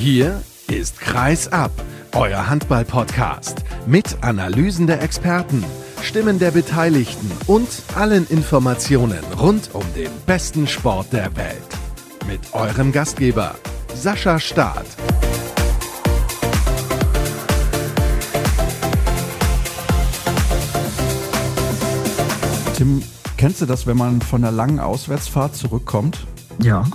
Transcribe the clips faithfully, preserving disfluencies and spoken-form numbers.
Hier ist Kreis ab, euer Handball-Podcast mit Analysen der Experten, Stimmen der Beteiligten und allen Informationen rund um den besten Sport der Welt. Mit eurem Gastgeber Sascha Staat. Tim, kennst du das, wenn man von einer langen Auswärtsfahrt zurückkommt? Ja.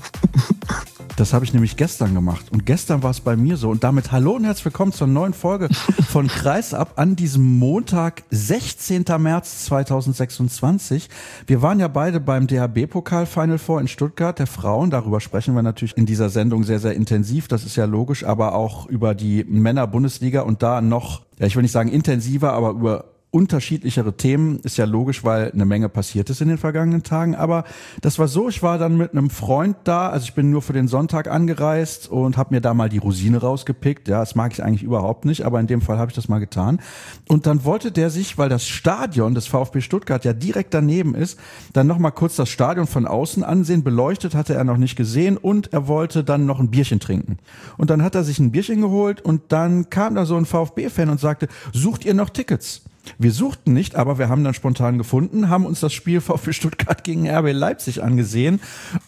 Das habe ich nämlich gestern gemacht. Und gestern war es bei mir so. Und damit hallo und herzlich willkommen zur neuen Folge von Kreis ab an diesem Montag, sechzehnten März zweitausendsechsundzwanzig. Wir waren ja beide beim D H B-Pokal Final Four in Stuttgart der Frauen. Darüber sprechen wir natürlich in dieser Sendung sehr, sehr intensiv. Das ist ja logisch. Aber auch über die Männer-Bundesliga und da noch, ja, ich will nicht sagen intensiver, aber über unterschiedlichere Themen, ist ja logisch, weil eine Menge passiert ist in den vergangenen Tagen, aber das war so, ich war dann mit einem Freund da, also ich bin nur für den Sonntag angereist und habe mir da mal die Rosine rausgepickt, ja, das mag ich eigentlich überhaupt nicht, aber in dem Fall habe ich das mal getan und dann wollte der sich, weil das Stadion des VfB Stuttgart ja direkt daneben ist, dann nochmal kurz das Stadion von außen ansehen, beleuchtet hatte er noch nicht gesehen und er wollte dann noch ein Bierchen trinken und dann hat er sich ein Bierchen geholt und dann kam da so ein VfB-Fan und sagte, sucht ihr noch Tickets? Wir suchten nicht, aber wir haben dann spontan gefunden, haben uns das Spiel VfB Stuttgart gegen R B Leipzig angesehen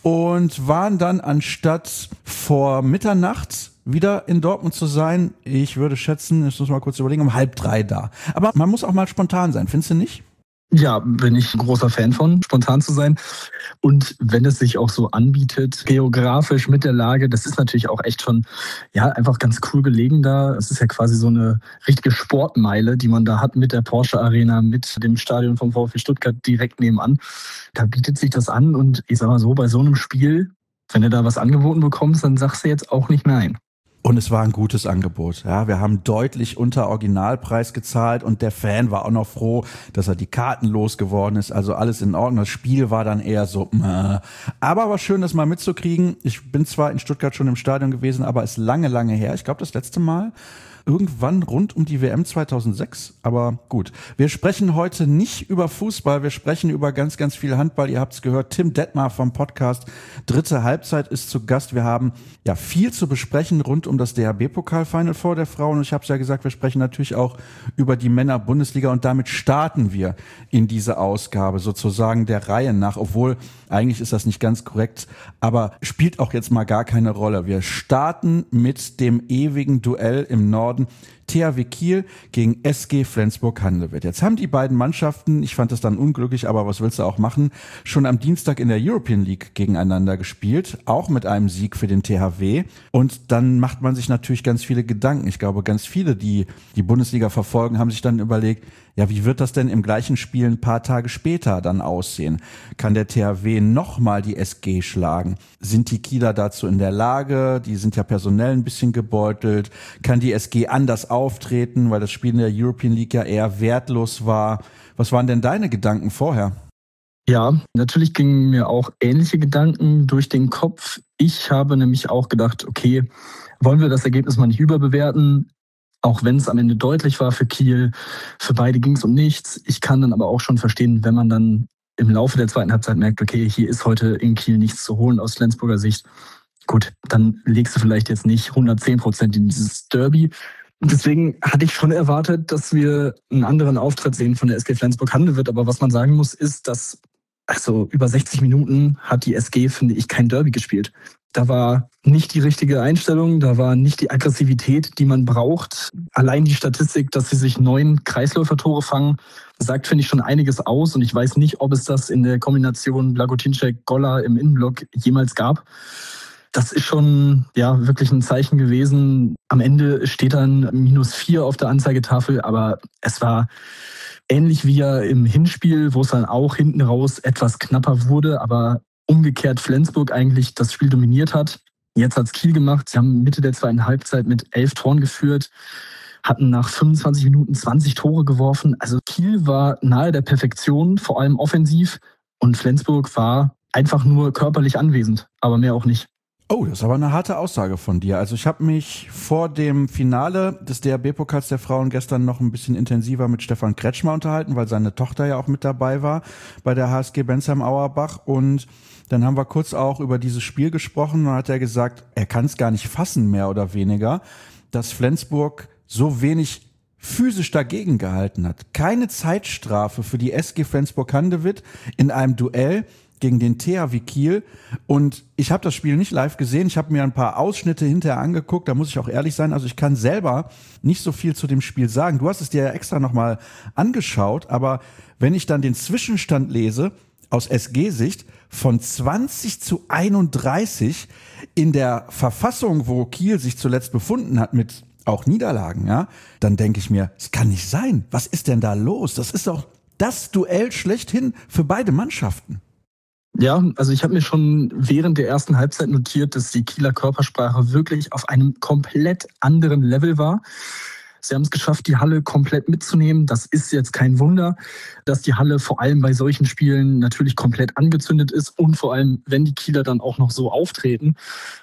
und waren dann anstatt vor Mitternacht wieder in Dortmund zu sein, ich würde schätzen, ich muss mal kurz überlegen, um halb drei da. Aber man muss auch mal spontan sein, findest du nicht? Ja, bin ich ein großer Fan von, spontan zu sein. Und wenn es sich auch so anbietet, geografisch mit der Lage, das ist natürlich auch echt schon, ja, einfach ganz cool gelegen da. Es ist ja quasi so eine richtige Sportmeile, die man da hat mit der Porsche Arena, mit dem Stadion vom VfB Stuttgart direkt nebenan. Da bietet sich das an und ich sag mal so, bei so einem Spiel, wenn du da was angeboten bekommst, dann sagst du jetzt auch nicht nein. Und es war ein gutes Angebot. Ja, wir haben deutlich unter Originalpreis gezahlt und der Fan war auch noch froh, dass er die Karten losgeworden ist. Also alles in Ordnung. Das Spiel war dann eher so, mäh. Aber war schön, das mal mitzukriegen. Ich bin zwar in Stuttgart schon im Stadion gewesen, aber ist lange, lange her. Ich glaube, das letzte Mal irgendwann rund um die W M zweitausendsechs, aber gut. Wir sprechen heute nicht über Fußball, wir sprechen über ganz, ganz viel Handball. Ihr habt es gehört, Tim Detmar vom Podcast Dritte Halbzeit ist zu Gast. Wir haben ja viel zu besprechen rund um das D H B-Pokal Final Four der Frauen. Und ich habe es ja gesagt, wir sprechen natürlich auch über die Männer-Bundesliga und damit starten wir in diese Ausgabe sozusagen der Reihe nach, obwohl eigentlich ist das nicht ganz korrekt, aber spielt auch jetzt mal gar keine Rolle. Wir starten mit dem ewigen Duell im Norden. T H W Kiel gegen S G Flensburg-Handewitt. Jetzt haben die beiden Mannschaften, ich fand das dann unglücklich, aber was willst du auch machen, schon am Dienstag in der European League gegeneinander gespielt, auch mit einem Sieg für den T H W. Und dann macht man sich natürlich ganz viele Gedanken. Ich glaube, ganz viele, die die Bundesliga verfolgen, haben sich dann überlegt, ja, wie wird das denn im gleichen Spiel ein paar Tage später dann aussehen? Kann der T H W nochmal die S G schlagen? Sind die Kieler dazu in der Lage? Die sind ja personell ein bisschen gebeutelt. Kann die S G anders auftreten, weil das Spiel in der European League ja eher wertlos war? Was waren denn deine Gedanken vorher? Ja, natürlich gingen mir auch ähnliche Gedanken durch den Kopf. Ich habe nämlich auch gedacht, okay, wollen wir das Ergebnis mal nicht überbewerten? Auch wenn es am Ende deutlich war für Kiel, für beide ging es um nichts. Ich kann dann aber auch schon verstehen, wenn man dann im Laufe der zweiten Halbzeit merkt, okay, hier ist heute in Kiel nichts zu holen aus Flensburger Sicht. Gut, dann legst du vielleicht jetzt nicht hundertzehn Prozent in dieses Derby. Und deswegen hatte ich schon erwartet, dass wir einen anderen Auftritt sehen von der S G Flensburg-Handewitt. Aber was man sagen muss, ist, dass also über sechzig Minuten hat die S G, finde ich, kein Derby gespielt. Da war nicht die richtige Einstellung, da war nicht die Aggressivität, die man braucht. Allein die Statistik, dass sie sich neun Kreisläufertore fangen, sagt, finde ich, schon einiges aus. Und ich weiß nicht, ob es das in der Kombination Blagotinšek-Golla im Innenblock jemals gab. Das ist schon ja wirklich ein Zeichen gewesen. Am Ende steht dann minus vier auf der Anzeigetafel, aber es war ähnlich wie ja im Hinspiel, wo es dann auch hinten raus etwas knapper wurde, aber umgekehrt Flensburg eigentlich das Spiel dominiert hat. Jetzt hat's Kiel gemacht. Sie haben Mitte der zweiten Halbzeit mit elf Toren geführt, hatten nach fünfundzwanzig Minuten zwanzig Tore geworfen. Also Kiel war nahe der Perfektion, vor allem offensiv. Und Flensburg war einfach nur körperlich anwesend, aber mehr auch nicht. Oh, das ist aber eine harte Aussage von dir. Also ich habe mich vor dem Finale des D H B-Pokals der Frauen gestern noch ein bisschen intensiver mit Stefan Kretschmer unterhalten, weil seine Tochter ja auch mit dabei war bei der H S G Bensheim-Auerbach. Und dann haben wir kurz auch über dieses Spiel gesprochen und hat er gesagt, er kann es gar nicht fassen, mehr oder weniger, dass Flensburg so wenig physisch dagegen gehalten hat. Keine Zeitstrafe für die S G Flensburg-Handewitt in einem Duell gegen den T H W Kiel. Und ich habe das Spiel nicht live gesehen. Ich habe mir ein paar Ausschnitte hinterher angeguckt. Da muss ich auch ehrlich sein. Also ich kann selber nicht so viel zu dem Spiel sagen. Du hast es dir ja extra nochmal angeschaut. Aber wenn ich dann den Zwischenstand lese, aus S G-Sicht, von zwanzig zu einunddreißig in der Verfassung, wo Kiel sich zuletzt befunden hat, mit auch Niederlagen, ja, dann denke ich mir, es kann nicht sein. Was ist denn da los? Das ist doch das Duell schlechthin für beide Mannschaften. Ja, also ich habe mir schon während der ersten Halbzeit notiert, dass die Kieler Körpersprache wirklich auf einem komplett anderen Level war. Sie haben es geschafft, die Halle komplett mitzunehmen. Das ist jetzt kein Wunder, dass die Halle vor allem bei solchen Spielen natürlich komplett angezündet ist und vor allem, wenn die Kieler dann auch noch so auftreten.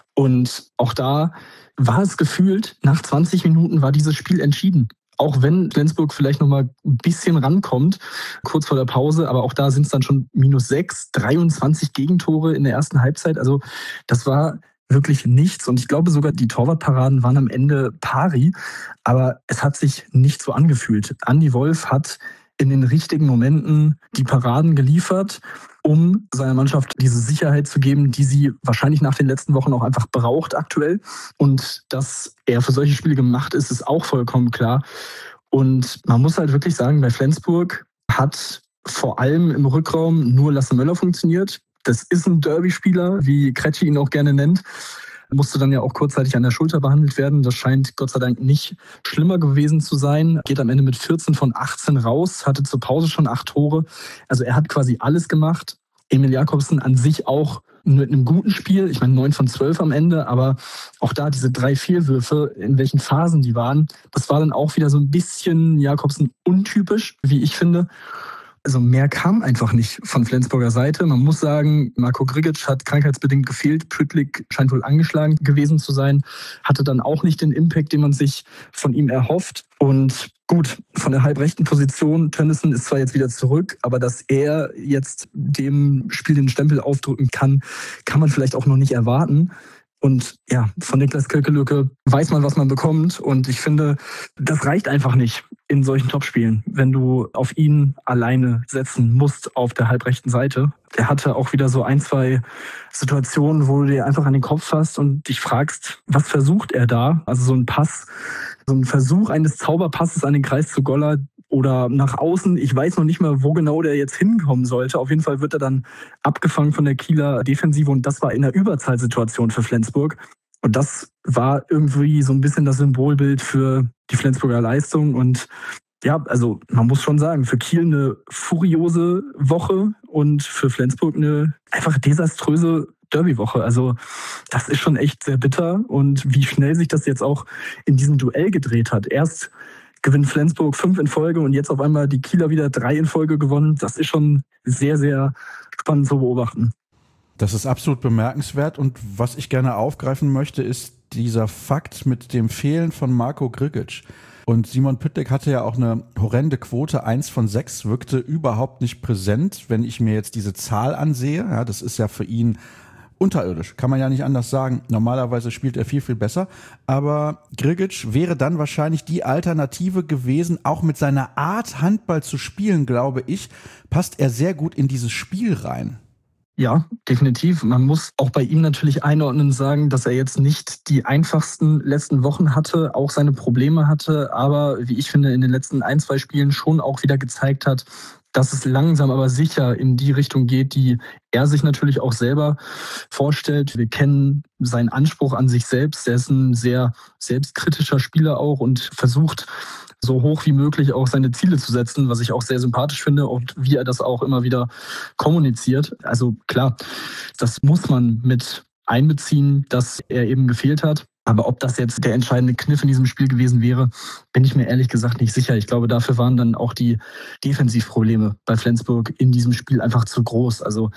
Und auch da war es gefühlt, nach zwanzig Minuten war dieses Spiel entschieden. Auch wenn Flensburg vielleicht noch mal ein bisschen rankommt, kurz vor der Pause, aber auch da sind es dann schon minus sechs, dreiundzwanzig Gegentore in der ersten Halbzeit. Also das war wirklich nichts. Und ich glaube sogar, die Torwartparaden waren am Ende pari, aber es hat sich nicht so angefühlt. Andi Wolf hat in den richtigen Momenten die Paraden geliefert, um seiner Mannschaft diese Sicherheit zu geben, die sie wahrscheinlich nach den letzten Wochen auch einfach braucht aktuell. Und dass er für solche Spiele gemacht ist, ist auch vollkommen klar. Und man muss halt wirklich sagen, bei Flensburg hat vor allem im Rückraum nur Lasse Möller funktioniert. Das ist ein Derby-Spieler, wie Kretschi ihn auch gerne nennt. Musste dann ja auch kurzzeitig an der Schulter behandelt werden. Das scheint Gott sei Dank nicht schlimmer gewesen zu sein. Geht am Ende mit vierzehn von achtzehn raus, hatte zur Pause schon acht Tore. Also er hat quasi alles gemacht. Emil Jakobsen an sich auch mit einem guten Spiel. Ich meine neun von zwölf am Ende, aber auch da diese drei Fehlwürfe, in welchen Phasen die waren, das war dann auch wieder so ein bisschen Jakobsen untypisch, wie ich finde. Also mehr kam einfach nicht von Flensburger Seite. Man muss sagen, Marko Grigic hat krankheitsbedingt gefehlt. Püttlik scheint wohl angeschlagen gewesen zu sein. Hatte dann auch nicht den Impact, den man sich von ihm erhofft. Und gut, von der halbrechten Position, Tönnissen ist zwar jetzt wieder zurück, aber dass er jetzt dem Spiel den Stempel aufdrücken kann, kann man vielleicht auch noch nicht erwarten. Und ja, von Niklas Kölkelöke weiß man, was man bekommt. Und ich finde, das reicht einfach nicht in solchen Topspielen, wenn du auf ihn alleine setzen musst auf der halbrechten Seite. Er hatte auch wieder so ein, zwei Situationen, wo du dir einfach an den Kopf fasst und dich fragst, was versucht er da? Also so ein Pass, so ein Versuch eines Zauberpasses an den Kreis zu Goller oder nach außen. Ich weiß noch nicht mal, wo genau der jetzt hinkommen sollte. Auf jeden Fall wird er dann abgefangen von der Kieler Defensive und das war in einer Überzahlsituation für Flensburg. Und das war irgendwie so ein bisschen das Symbolbild für die Flensburger Leistung. Und ja, also man muss schon sagen, für Kiel eine furiose Woche und für Flensburg eine einfach desaströse Derby-Woche. Also das ist schon echt sehr bitter. Und wie schnell sich das jetzt auch in diesem Duell gedreht hat. Erst gewinnt Flensburg fünf in Folge und jetzt auf einmal die Kieler wieder drei in Folge gewonnen. Das ist schon sehr, sehr spannend zu beobachten. Das ist absolut bemerkenswert und was ich gerne aufgreifen möchte, ist dieser Fakt mit dem Fehlen von Marko Grigic. Und Simon Püttlik hatte ja auch eine horrende Quote, eins von sechs, wirkte überhaupt nicht präsent, wenn ich mir jetzt diese Zahl ansehe. Ja, das ist ja für ihn unterirdisch, kann man ja nicht anders sagen. Normalerweise spielt er viel, viel besser. Aber Grigic wäre dann wahrscheinlich die Alternative gewesen, auch mit seiner Art Handball zu spielen, glaube ich, passt er sehr gut in dieses Spiel rein. Ja, definitiv. Man muss auch bei ihm natürlich einordnen sagen, dass er jetzt nicht die einfachsten letzten Wochen hatte, auch seine Probleme hatte, aber wie ich finde, in den letzten ein, zwei Spielen schon auch wieder gezeigt hat, dass es langsam aber sicher in die Richtung geht, die er sich natürlich auch selber vorstellt. Wir kennen seinen Anspruch an sich selbst. Er ist ein sehr selbstkritischer Spieler auch und versucht, so hoch wie möglich auch seine Ziele zu setzen, was ich auch sehr sympathisch finde und wie er das auch immer wieder kommuniziert. Also klar, das muss man mit einbeziehen, dass er eben gefehlt hat. Aber ob das jetzt der entscheidende Kniff in diesem Spiel gewesen wäre, bin ich mir ehrlich gesagt nicht sicher. Ich glaube, dafür waren dann auch die Defensivprobleme bei Flensburg in diesem Spiel einfach zu groß. Also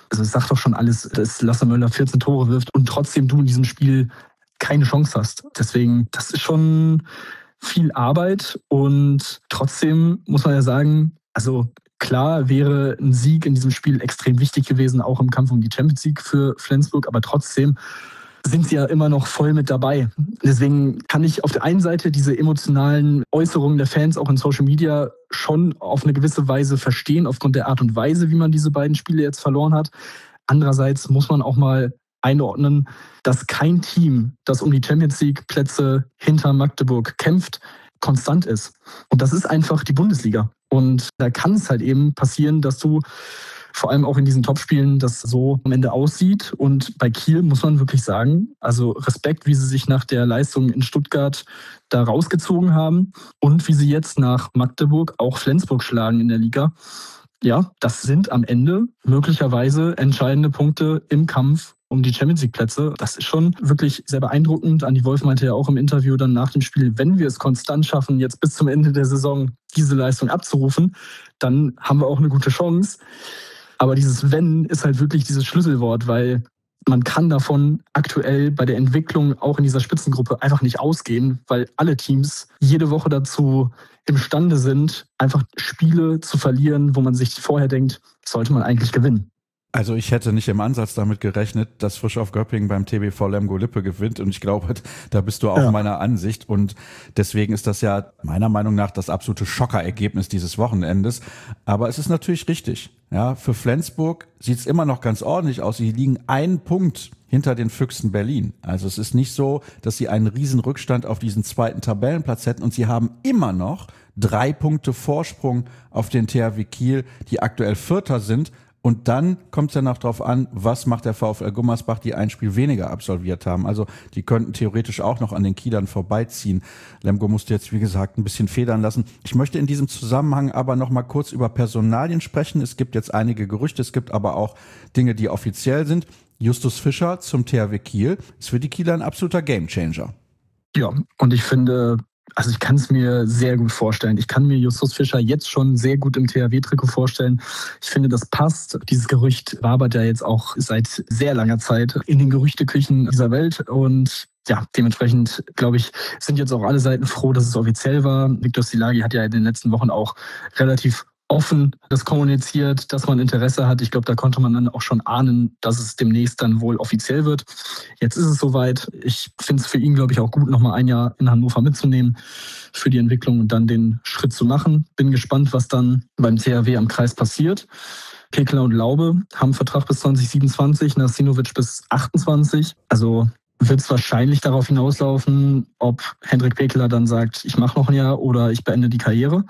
Also es sagt doch schon alles, dass Lasse Möller vierzehn Tore wirft und trotzdem du in diesem Spiel keine Chance hast. Deswegen, das ist schon viel Arbeit und trotzdem muss man ja sagen, also klar wäre ein Sieg in diesem Spiel extrem wichtig gewesen, auch im Kampf um die Champions League für Flensburg, aber trotzdem sind sie ja immer noch voll mit dabei. Deswegen kann ich auf der einen Seite diese emotionalen Äußerungen der Fans auch in Social Media schon auf eine gewisse Weise verstehen, aufgrund der Art und Weise, wie man diese beiden Spiele jetzt verloren hat. Andererseits muss man auch mal einordnen, dass kein Team, das um die Champions League Plätze hinter Magdeburg kämpft, konstant ist. Und das ist einfach die Bundesliga. Und da kann es halt eben passieren, dass du vor allem auch in diesen Topspielen das so am Ende aussieht. Und bei Kiel muss man wirklich sagen, also Respekt, wie sie sich nach der Leistung in Stuttgart da rausgezogen haben und wie sie jetzt nach Magdeburg auch Flensburg schlagen in der Liga. Ja, das sind am Ende möglicherweise entscheidende Punkte im Kampf um die Champions League Plätze. Das ist schon wirklich sehr beeindruckend. Andi Wolf meinte ja auch im Interview dann nach dem Spiel, wenn wir es konstant schaffen, jetzt bis zum Ende der Saison diese Leistung abzurufen, dann haben wir auch eine gute Chance. Aber dieses Wenn ist halt wirklich dieses Schlüsselwort, weil man kann davon aktuell bei der Entwicklung auch in dieser Spitzengruppe einfach nicht ausgehen, weil alle Teams jede Woche dazu imstande sind, einfach Spiele zu verlieren, wo man sich vorher denkt, sollte man eigentlich gewinnen. Also ich hätte nicht im Ansatz damit gerechnet, dass Frisch auf Göppingen beim T B V Lemgo-Lippe gewinnt und ich glaube, da bist du auch ja. meiner Ansicht und deswegen ist das ja meiner Meinung nach das absolute Schockerergebnis dieses Wochenendes, aber es ist natürlich richtig. Ja, für Flensburg sieht's immer noch ganz ordentlich aus. Sie liegen einen Punkt hinter den Füchsen Berlin. Also es ist nicht so, dass sie einen riesen Rückstand auf diesen zweiten Tabellenplatz hätten und sie haben immer noch drei Punkte Vorsprung auf den T H W Kiel, die aktuell Vierter sind. Und dann kommt es ja noch drauf an, was macht der VfL Gummersbach, die ein Spiel weniger absolviert haben. Also die könnten theoretisch auch noch an den Kielern vorbeiziehen. Lemgo musste jetzt, wie gesagt, ein bisschen federn lassen. Ich möchte in diesem Zusammenhang aber noch mal kurz über Personalien sprechen. Es gibt jetzt einige Gerüchte, es gibt aber auch Dinge, die offiziell sind. Justus Fischer zum T H W Kiel ist für die Kieler ein absoluter Gamechanger. Ja, und ich finde... Also ich kann es mir sehr gut vorstellen. Ich kann mir Justus Fischer jetzt schon sehr gut im T H W-Trikot vorstellen. Ich finde, das passt. Dieses Gerücht wabert ja jetzt auch seit sehr langer Zeit in den Gerüchteküchen dieser Welt. Und ja, dementsprechend, glaube ich, sind jetzt auch alle Seiten froh, dass es offiziell war. Viktor Szilágyi hat ja in den letzten Wochen auch relativ offen das kommuniziert, dass man Interesse hat. Ich glaube, da konnte man dann auch schon ahnen, dass es demnächst dann wohl offiziell wird. Jetzt ist es soweit. Ich finde es für ihn, glaube ich, auch gut, nochmal ein Jahr in Hannover mitzunehmen für die Entwicklung und dann den Schritt zu machen. Bin gespannt, was dann beim T H W am Kreis passiert. Pekeler und Laube haben Vertrag bis zwanzig siebenundzwanzig, Nasinovic bis achtundzwanzig. Also wird es wahrscheinlich darauf hinauslaufen, ob Hendrik Pekeler dann sagt, ich mache noch ein Jahr oder ich beende die Karriere.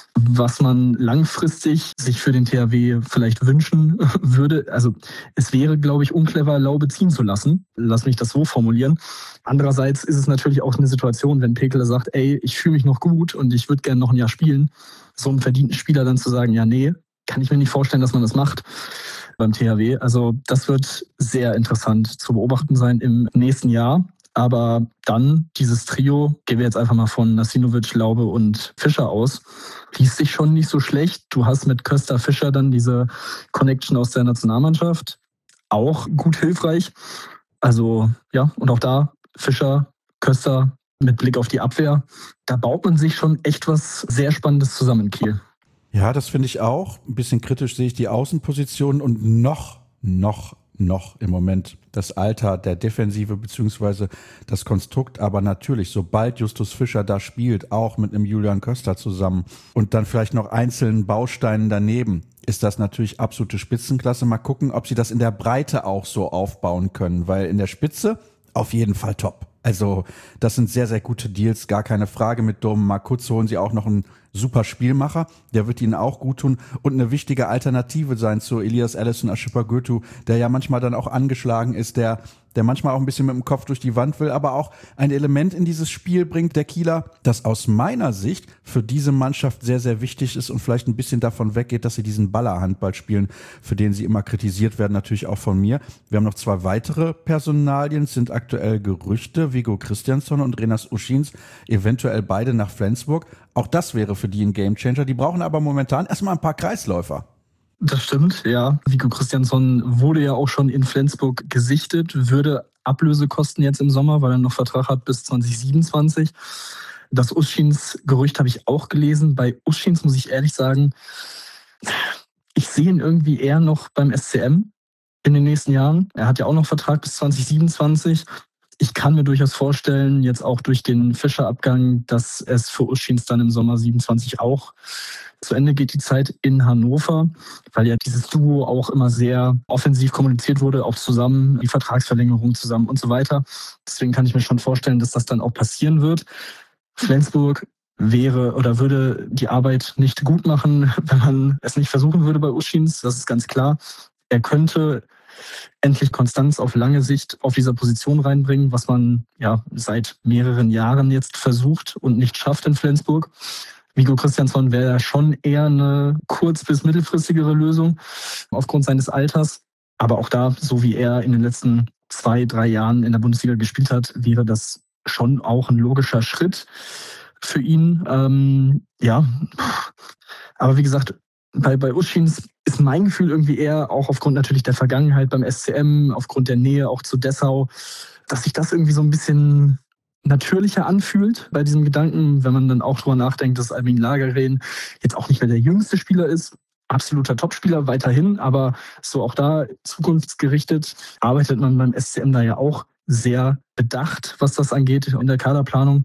Was man langfristig sich für den T H W vielleicht wünschen würde. Also es wäre, glaube ich, unclever, Laube ziehen zu lassen. Lass mich das so formulieren. Andererseits ist es natürlich auch eine Situation, wenn Pekeler sagt, ey, ich fühle mich noch gut und ich würde gerne noch ein Jahr spielen. So einem verdienten Spieler dann zu sagen, ja, nee, kann ich mir nicht vorstellen, dass man das macht beim T H W. Also das wird sehr interessant zu beobachten sein im nächsten Jahr. Aber dann dieses Trio, gehen wir jetzt einfach mal von Nasinovic, Laube und Fischer aus, liest sich schon nicht so schlecht. Du hast mit Köster Fischer dann diese Connection aus der Nationalmannschaft, auch gut hilfreich. Also ja, und auch da Fischer, Köster mit Blick auf die Abwehr, da baut man sich schon echt was sehr Spannendes zusammen in Kiel. Ja, das finde ich auch. Ein bisschen kritisch sehe ich die Außenpositionen und noch, noch noch im Moment das Alter der Defensive beziehungsweise das Konstrukt, aber natürlich, sobald Justus Fischer da spielt, auch mit einem Julian Köster zusammen und dann vielleicht noch einzelnen Bausteinen daneben, ist das natürlich absolute Spitzenklasse. Mal gucken, ob sie das in der Breite auch so aufbauen können, weil in der Spitze auf jeden Fall top. Also das sind sehr, sehr gute Deals, gar keine Frage. Mit Dom Markutz holen sie auch noch einen super Spielmacher, der wird ihnen auch gut tun und eine wichtige Alternative sein zu Elias Allison Ashipa-Goetu, der ja manchmal dann auch angeschlagen ist, der der manchmal auch ein bisschen mit dem Kopf durch die Wand will, aber auch ein Element in dieses Spiel bringt, der Kieler, das aus meiner Sicht für diese Mannschaft sehr, sehr wichtig ist und vielleicht ein bisschen davon weggeht, dass sie diesen Baller-Handball spielen, für den sie immer kritisiert werden, natürlich auch von mir. Wir haben noch zwei weitere Personalien, sind aktuell Gerüchte, Viggo Christiansson und Renas Uschins, eventuell beide nach Flensburg. Auch das wäre für die ein Gamechanger. Die brauchen aber momentan erstmal ein paar Kreisläufer. Das stimmt, ja. Viggo Kristjansson wurde ja auch schon in Flensburg gesichtet, würde Ablöse kosten jetzt im Sommer, weil er noch Vertrag hat bis zwanzig siebenundzwanzig. Das Uschins-Gerücht habe ich auch gelesen. Bei Uschins muss ich ehrlich sagen, ich sehe ihn irgendwie eher noch beim S C M in den nächsten Jahren. Er hat ja auch noch Vertrag bis zwanzig siebenundzwanzig. Ich kann mir durchaus vorstellen, jetzt auch durch den Fischer-Abgang, dass es für Uschins dann im Sommer siebenundzwanzig auch zu Ende geht, die Zeit in Hannover, weil ja dieses Duo auch immer sehr offensiv kommuniziert wurde, auch zusammen, die Vertragsverlängerung zusammen und so weiter. Deswegen kann ich mir schon vorstellen, dass das dann auch passieren wird. Flensburg wäre oder würde die Arbeit nicht gut machen, wenn man es nicht versuchen würde bei Uschins. Das ist ganz klar. Er könnte endlich Konstanz auf lange Sicht auf dieser Position reinbringen, was man ja seit mehreren Jahren jetzt versucht und nicht schafft in Flensburg. Viggo Kristjansson wäre schon eher eine kurz- bis mittelfristigere Lösung aufgrund seines Alters. Aber auch da, so wie er in den letzten zwei, drei Jahren in der Bundesliga gespielt hat, wäre das schon auch ein logischer Schritt für ihn. Ähm, ja, aber wie gesagt, bei, bei Uschins ist mein Gefühl irgendwie eher, auch aufgrund natürlich der Vergangenheit beim S C M, aufgrund der Nähe auch zu Dessau, dass sich das irgendwie so ein bisschen natürlicher anfühlt bei diesem Gedanken, wenn man dann auch drüber nachdenkt, dass Albin Lagergren jetzt auch nicht mehr der jüngste Spieler ist. Absoluter Topspieler weiterhin, aber so auch da zukunftsgerichtet arbeitet man beim S C M da ja auch sehr bedacht, was das angeht in der Kaderplanung.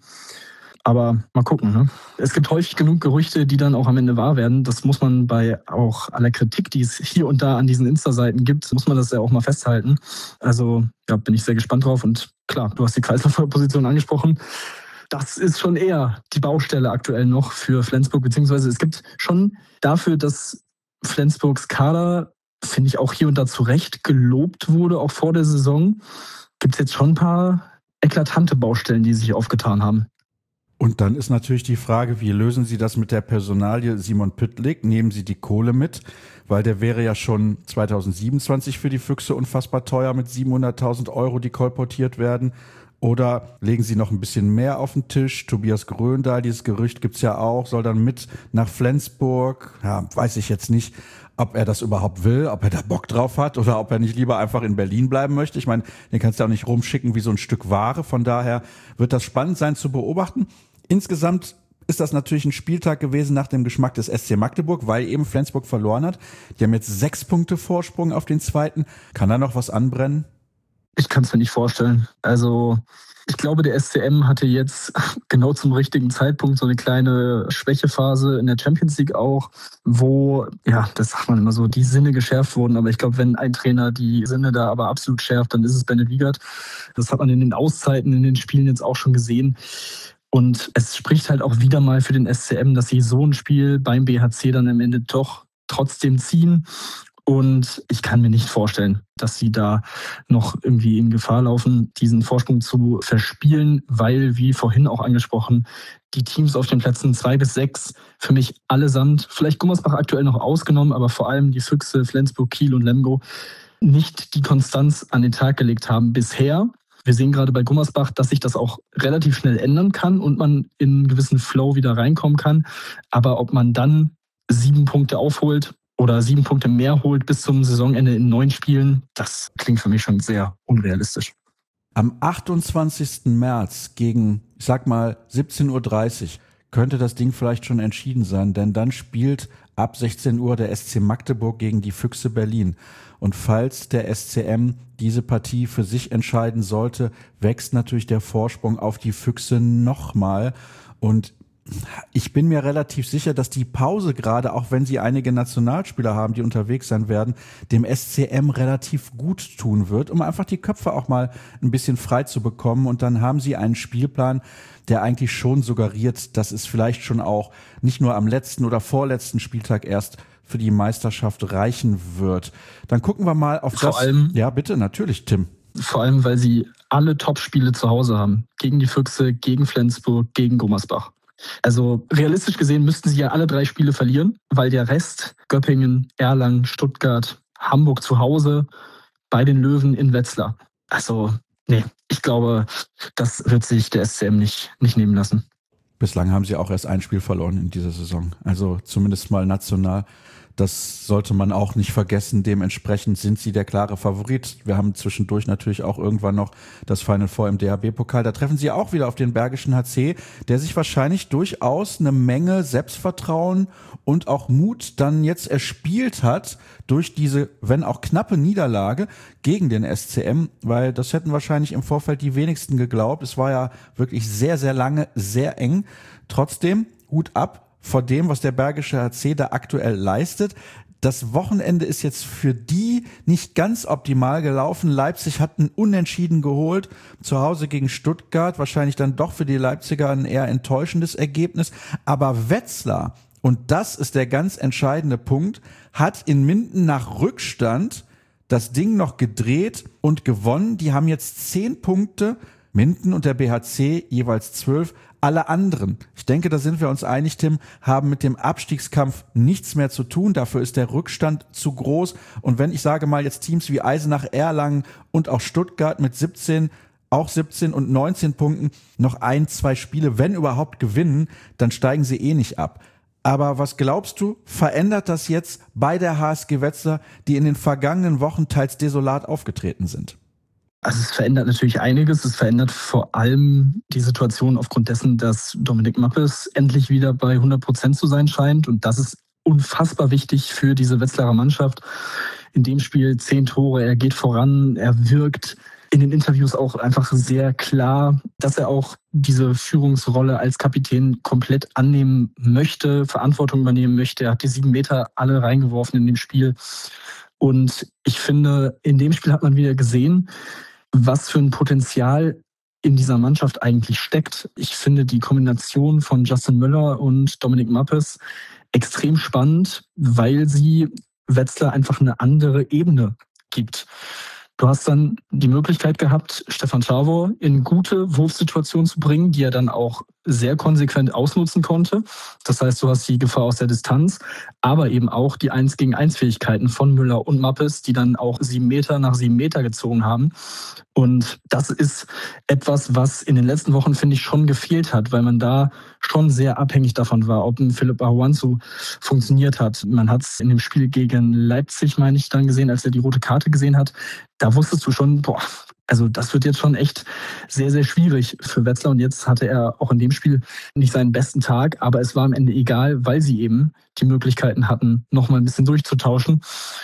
Aber mal gucken. Ne? Es gibt häufig genug Gerüchte, die dann auch am Ende wahr werden. Das muss man bei auch aller Kritik, die es hier und da an diesen Insta-Seiten gibt, muss man das ja auch mal festhalten. Also ja, bin ich sehr gespannt drauf. Und klar, du hast die Kreislaufposition angesprochen. Das ist schon eher die Baustelle aktuell noch für Flensburg, beziehungsweise es gibt schon dafür, dass Flensburgs Kader, finde ich, auch hier und da zu Recht gelobt wurde, auch vor der Saison, gibt es jetzt schon ein paar eklatante Baustellen, die sich aufgetan haben. Und dann ist natürlich die Frage, wie lösen Sie das mit der Personalie Simon Püttlik? Nehmen Sie die Kohle mit? Weil der wäre ja schon zwanzig siebenundzwanzig für die Füchse unfassbar teuer mit siebenhunderttausend Euro, die kolportiert werden. Oder legen Sie noch ein bisschen mehr auf den Tisch? Tobias Gröndahl, dieses Gerücht gibt's ja auch, soll dann mit nach Flensburg. Ja, weiß ich jetzt nicht, ob er das überhaupt will, ob er da Bock drauf hat oder ob er nicht lieber einfach in Berlin bleiben möchte. Ich meine, den kannst du auch nicht rumschicken wie so ein Stück Ware. Von daher wird das spannend sein zu beobachten. Insgesamt ist das natürlich ein Spieltag gewesen nach dem Geschmack des S C Magdeburg, weil eben Flensburg verloren hat. Die haben jetzt sechs Punkte Vorsprung auf den zweiten. Kann da noch was anbrennen? Ich kann es mir nicht vorstellen. Also ich glaube, der S C M hatte jetzt genau zum richtigen Zeitpunkt so eine kleine Schwächephase in der Champions League auch, wo, ja, das sagt man immer so, die Sinne geschärft wurden. Aber ich glaube, wenn ein Trainer die Sinne da aber absolut schärft, dann ist es Bennett Wiegert. Das hat man in den Auszeiten, in den Spielen jetzt auch schon gesehen. Und es spricht halt auch wieder mal für den S C M, dass sie so ein Spiel beim B H C dann am Ende doch trotzdem ziehen. Und ich kann mir nicht vorstellen, dass sie da noch irgendwie in Gefahr laufen, diesen Vorsprung zu verspielen, weil, wie vorhin auch angesprochen, die Teams auf den Plätzen zwei bis sechs für mich allesamt, vielleicht Gummersbach aktuell noch ausgenommen, aber vor allem die Füchse, Flensburg, Kiel und Lemgo, nicht die Konstanz an den Tag gelegt haben bisher. Wir sehen gerade bei Gummersbach, dass sich das auch relativ schnell ändern kann und man in einen gewissen Flow wieder reinkommen kann. Aber ob man dann sieben Punkte aufholt oder sieben Punkte mehr holt bis zum Saisonende in neun Spielen, das klingt für mich schon sehr unrealistisch. Am achtundzwanzigsten März gegen, ich sag mal, siebzehn Uhr dreißig könnte das Ding vielleicht schon entschieden sein, denn dann spielt ab sechzehn Uhr der S C Magdeburg gegen die Füchse Berlin. Und falls der S C M diese Partie für sich entscheiden sollte, wächst natürlich der Vorsprung auf die Füchse nochmal. Und ich bin mir relativ sicher, dass die Pause gerade, auch wenn sie einige Nationalspieler haben, die unterwegs sein werden, dem S C M relativ gut tun wird, um einfach die Köpfe auch mal ein bisschen frei zu bekommen. Und dann haben sie einen Spielplan, der eigentlich schon suggeriert, dass es vielleicht schon auch nicht nur am letzten oder vorletzten Spieltag erst für die Meisterschaft reichen wird. Dann gucken wir mal auf Vor das. allem, ja, bitte, natürlich, Tim. Vor allem, weil sie alle Top-Spiele zu Hause haben. Gegen die Füchse, gegen Flensburg, gegen Gummersbach. Also realistisch gesehen müssten sie ja alle drei Spiele verlieren, weil der Rest, Göppingen, Erlangen, Stuttgart, Hamburg zu Hause, bei den Löwen in Wetzlar. Also, nee, ich glaube, das wird sich der S C M nicht, nicht nehmen lassen. Bislang haben sie auch erst ein Spiel verloren in dieser Saison. Also zumindest mal national. Das sollte man auch nicht vergessen. Dementsprechend sind sie der klare Favorit. Wir haben zwischendurch natürlich auch irgendwann noch das Final Four im D H B-Pokal. Da treffen sie auch wieder auf den Bergischen H C, der sich wahrscheinlich durchaus eine Menge Selbstvertrauen und auch Mut dann jetzt erspielt hat durch diese, wenn auch knappe Niederlage gegen den S C M, weil das hätten wahrscheinlich im Vorfeld die wenigsten geglaubt. Es war ja wirklich sehr, sehr lange, sehr eng. Trotzdem, Hut ab vor dem, was der Bergische H C da aktuell leistet. Das Wochenende ist jetzt für die nicht ganz optimal gelaufen. Leipzig hat ein Unentschieden geholt, zu Hause gegen Stuttgart. Wahrscheinlich dann doch für die Leipziger ein eher enttäuschendes Ergebnis. Aber Wetzlar, und das ist der ganz entscheidende Punkt, hat in Minden nach Rückstand das Ding noch gedreht und gewonnen. Die haben jetzt zehn Punkte, Minden und der B H C jeweils zwölf. Alle anderen, ich denke, da sind wir uns einig, Tim, haben mit dem Abstiegskampf nichts mehr zu tun. Dafür ist der Rückstand zu groß. Und wenn ich sage mal jetzt Teams wie Eisenach, Erlangen und auch Stuttgart mit siebzehn, auch siebzehn und neunzehn Punkten noch ein, zwei Spiele, wenn überhaupt, gewinnen, dann steigen sie eh nicht ab. Aber was glaubst du, verändert das jetzt bei der H S G Wetzlar, die in den vergangenen Wochen teils desolat aufgetreten sind? Also es verändert natürlich einiges. Es verändert vor allem die Situation aufgrund dessen, dass Dominik Mappes endlich wieder bei hundert Prozent zu sein scheint. Und das ist unfassbar wichtig für diese Wetzlarer Mannschaft. In dem Spiel zehn Tore, er geht voran, er wirkt in den Interviews auch einfach sehr klar, dass er auch diese Führungsrolle als Kapitän komplett annehmen möchte, Verantwortung übernehmen möchte. Er hat die sieben Meter alle reingeworfen in dem Spiel. Und ich finde, in dem Spiel hat man wieder gesehen, was für ein Potenzial in dieser Mannschaft eigentlich steckt. Ich finde die Kombination von Justin Möller und Dominik Mappes extrem spannend, weil sie Wetzlar einfach eine andere Ebene gibt. Du hast dann die Möglichkeit gehabt, Stefan Czavor in gute Wurfsituationen zu bringen, die er dann auch sehr konsequent ausnutzen konnte. Das heißt, du hast die Gefahr aus der Distanz, aber eben auch die eins gegen eins Fähigkeiten von Müller und Mappes, die dann auch sieben Meter nach sieben Meter gezogen haben. Und das ist etwas, was in den letzten Wochen, finde ich, schon gefehlt hat, weil man da schon sehr abhängig davon war, ob ein Philipp Ahuanzu funktioniert hat. Man hat es in dem Spiel gegen Leipzig, meine ich, dann gesehen, als er die rote Karte gesehen hat. Da wusstest du schon, boah, also das wird jetzt schon echt sehr, sehr schwierig für Wetzlar. Und jetzt hatte er auch in dem Spiel nicht seinen besten Tag, aber es war am Ende egal, weil sie eben die Möglichkeiten hatten, nochmal ein bisschen durchzutauschen.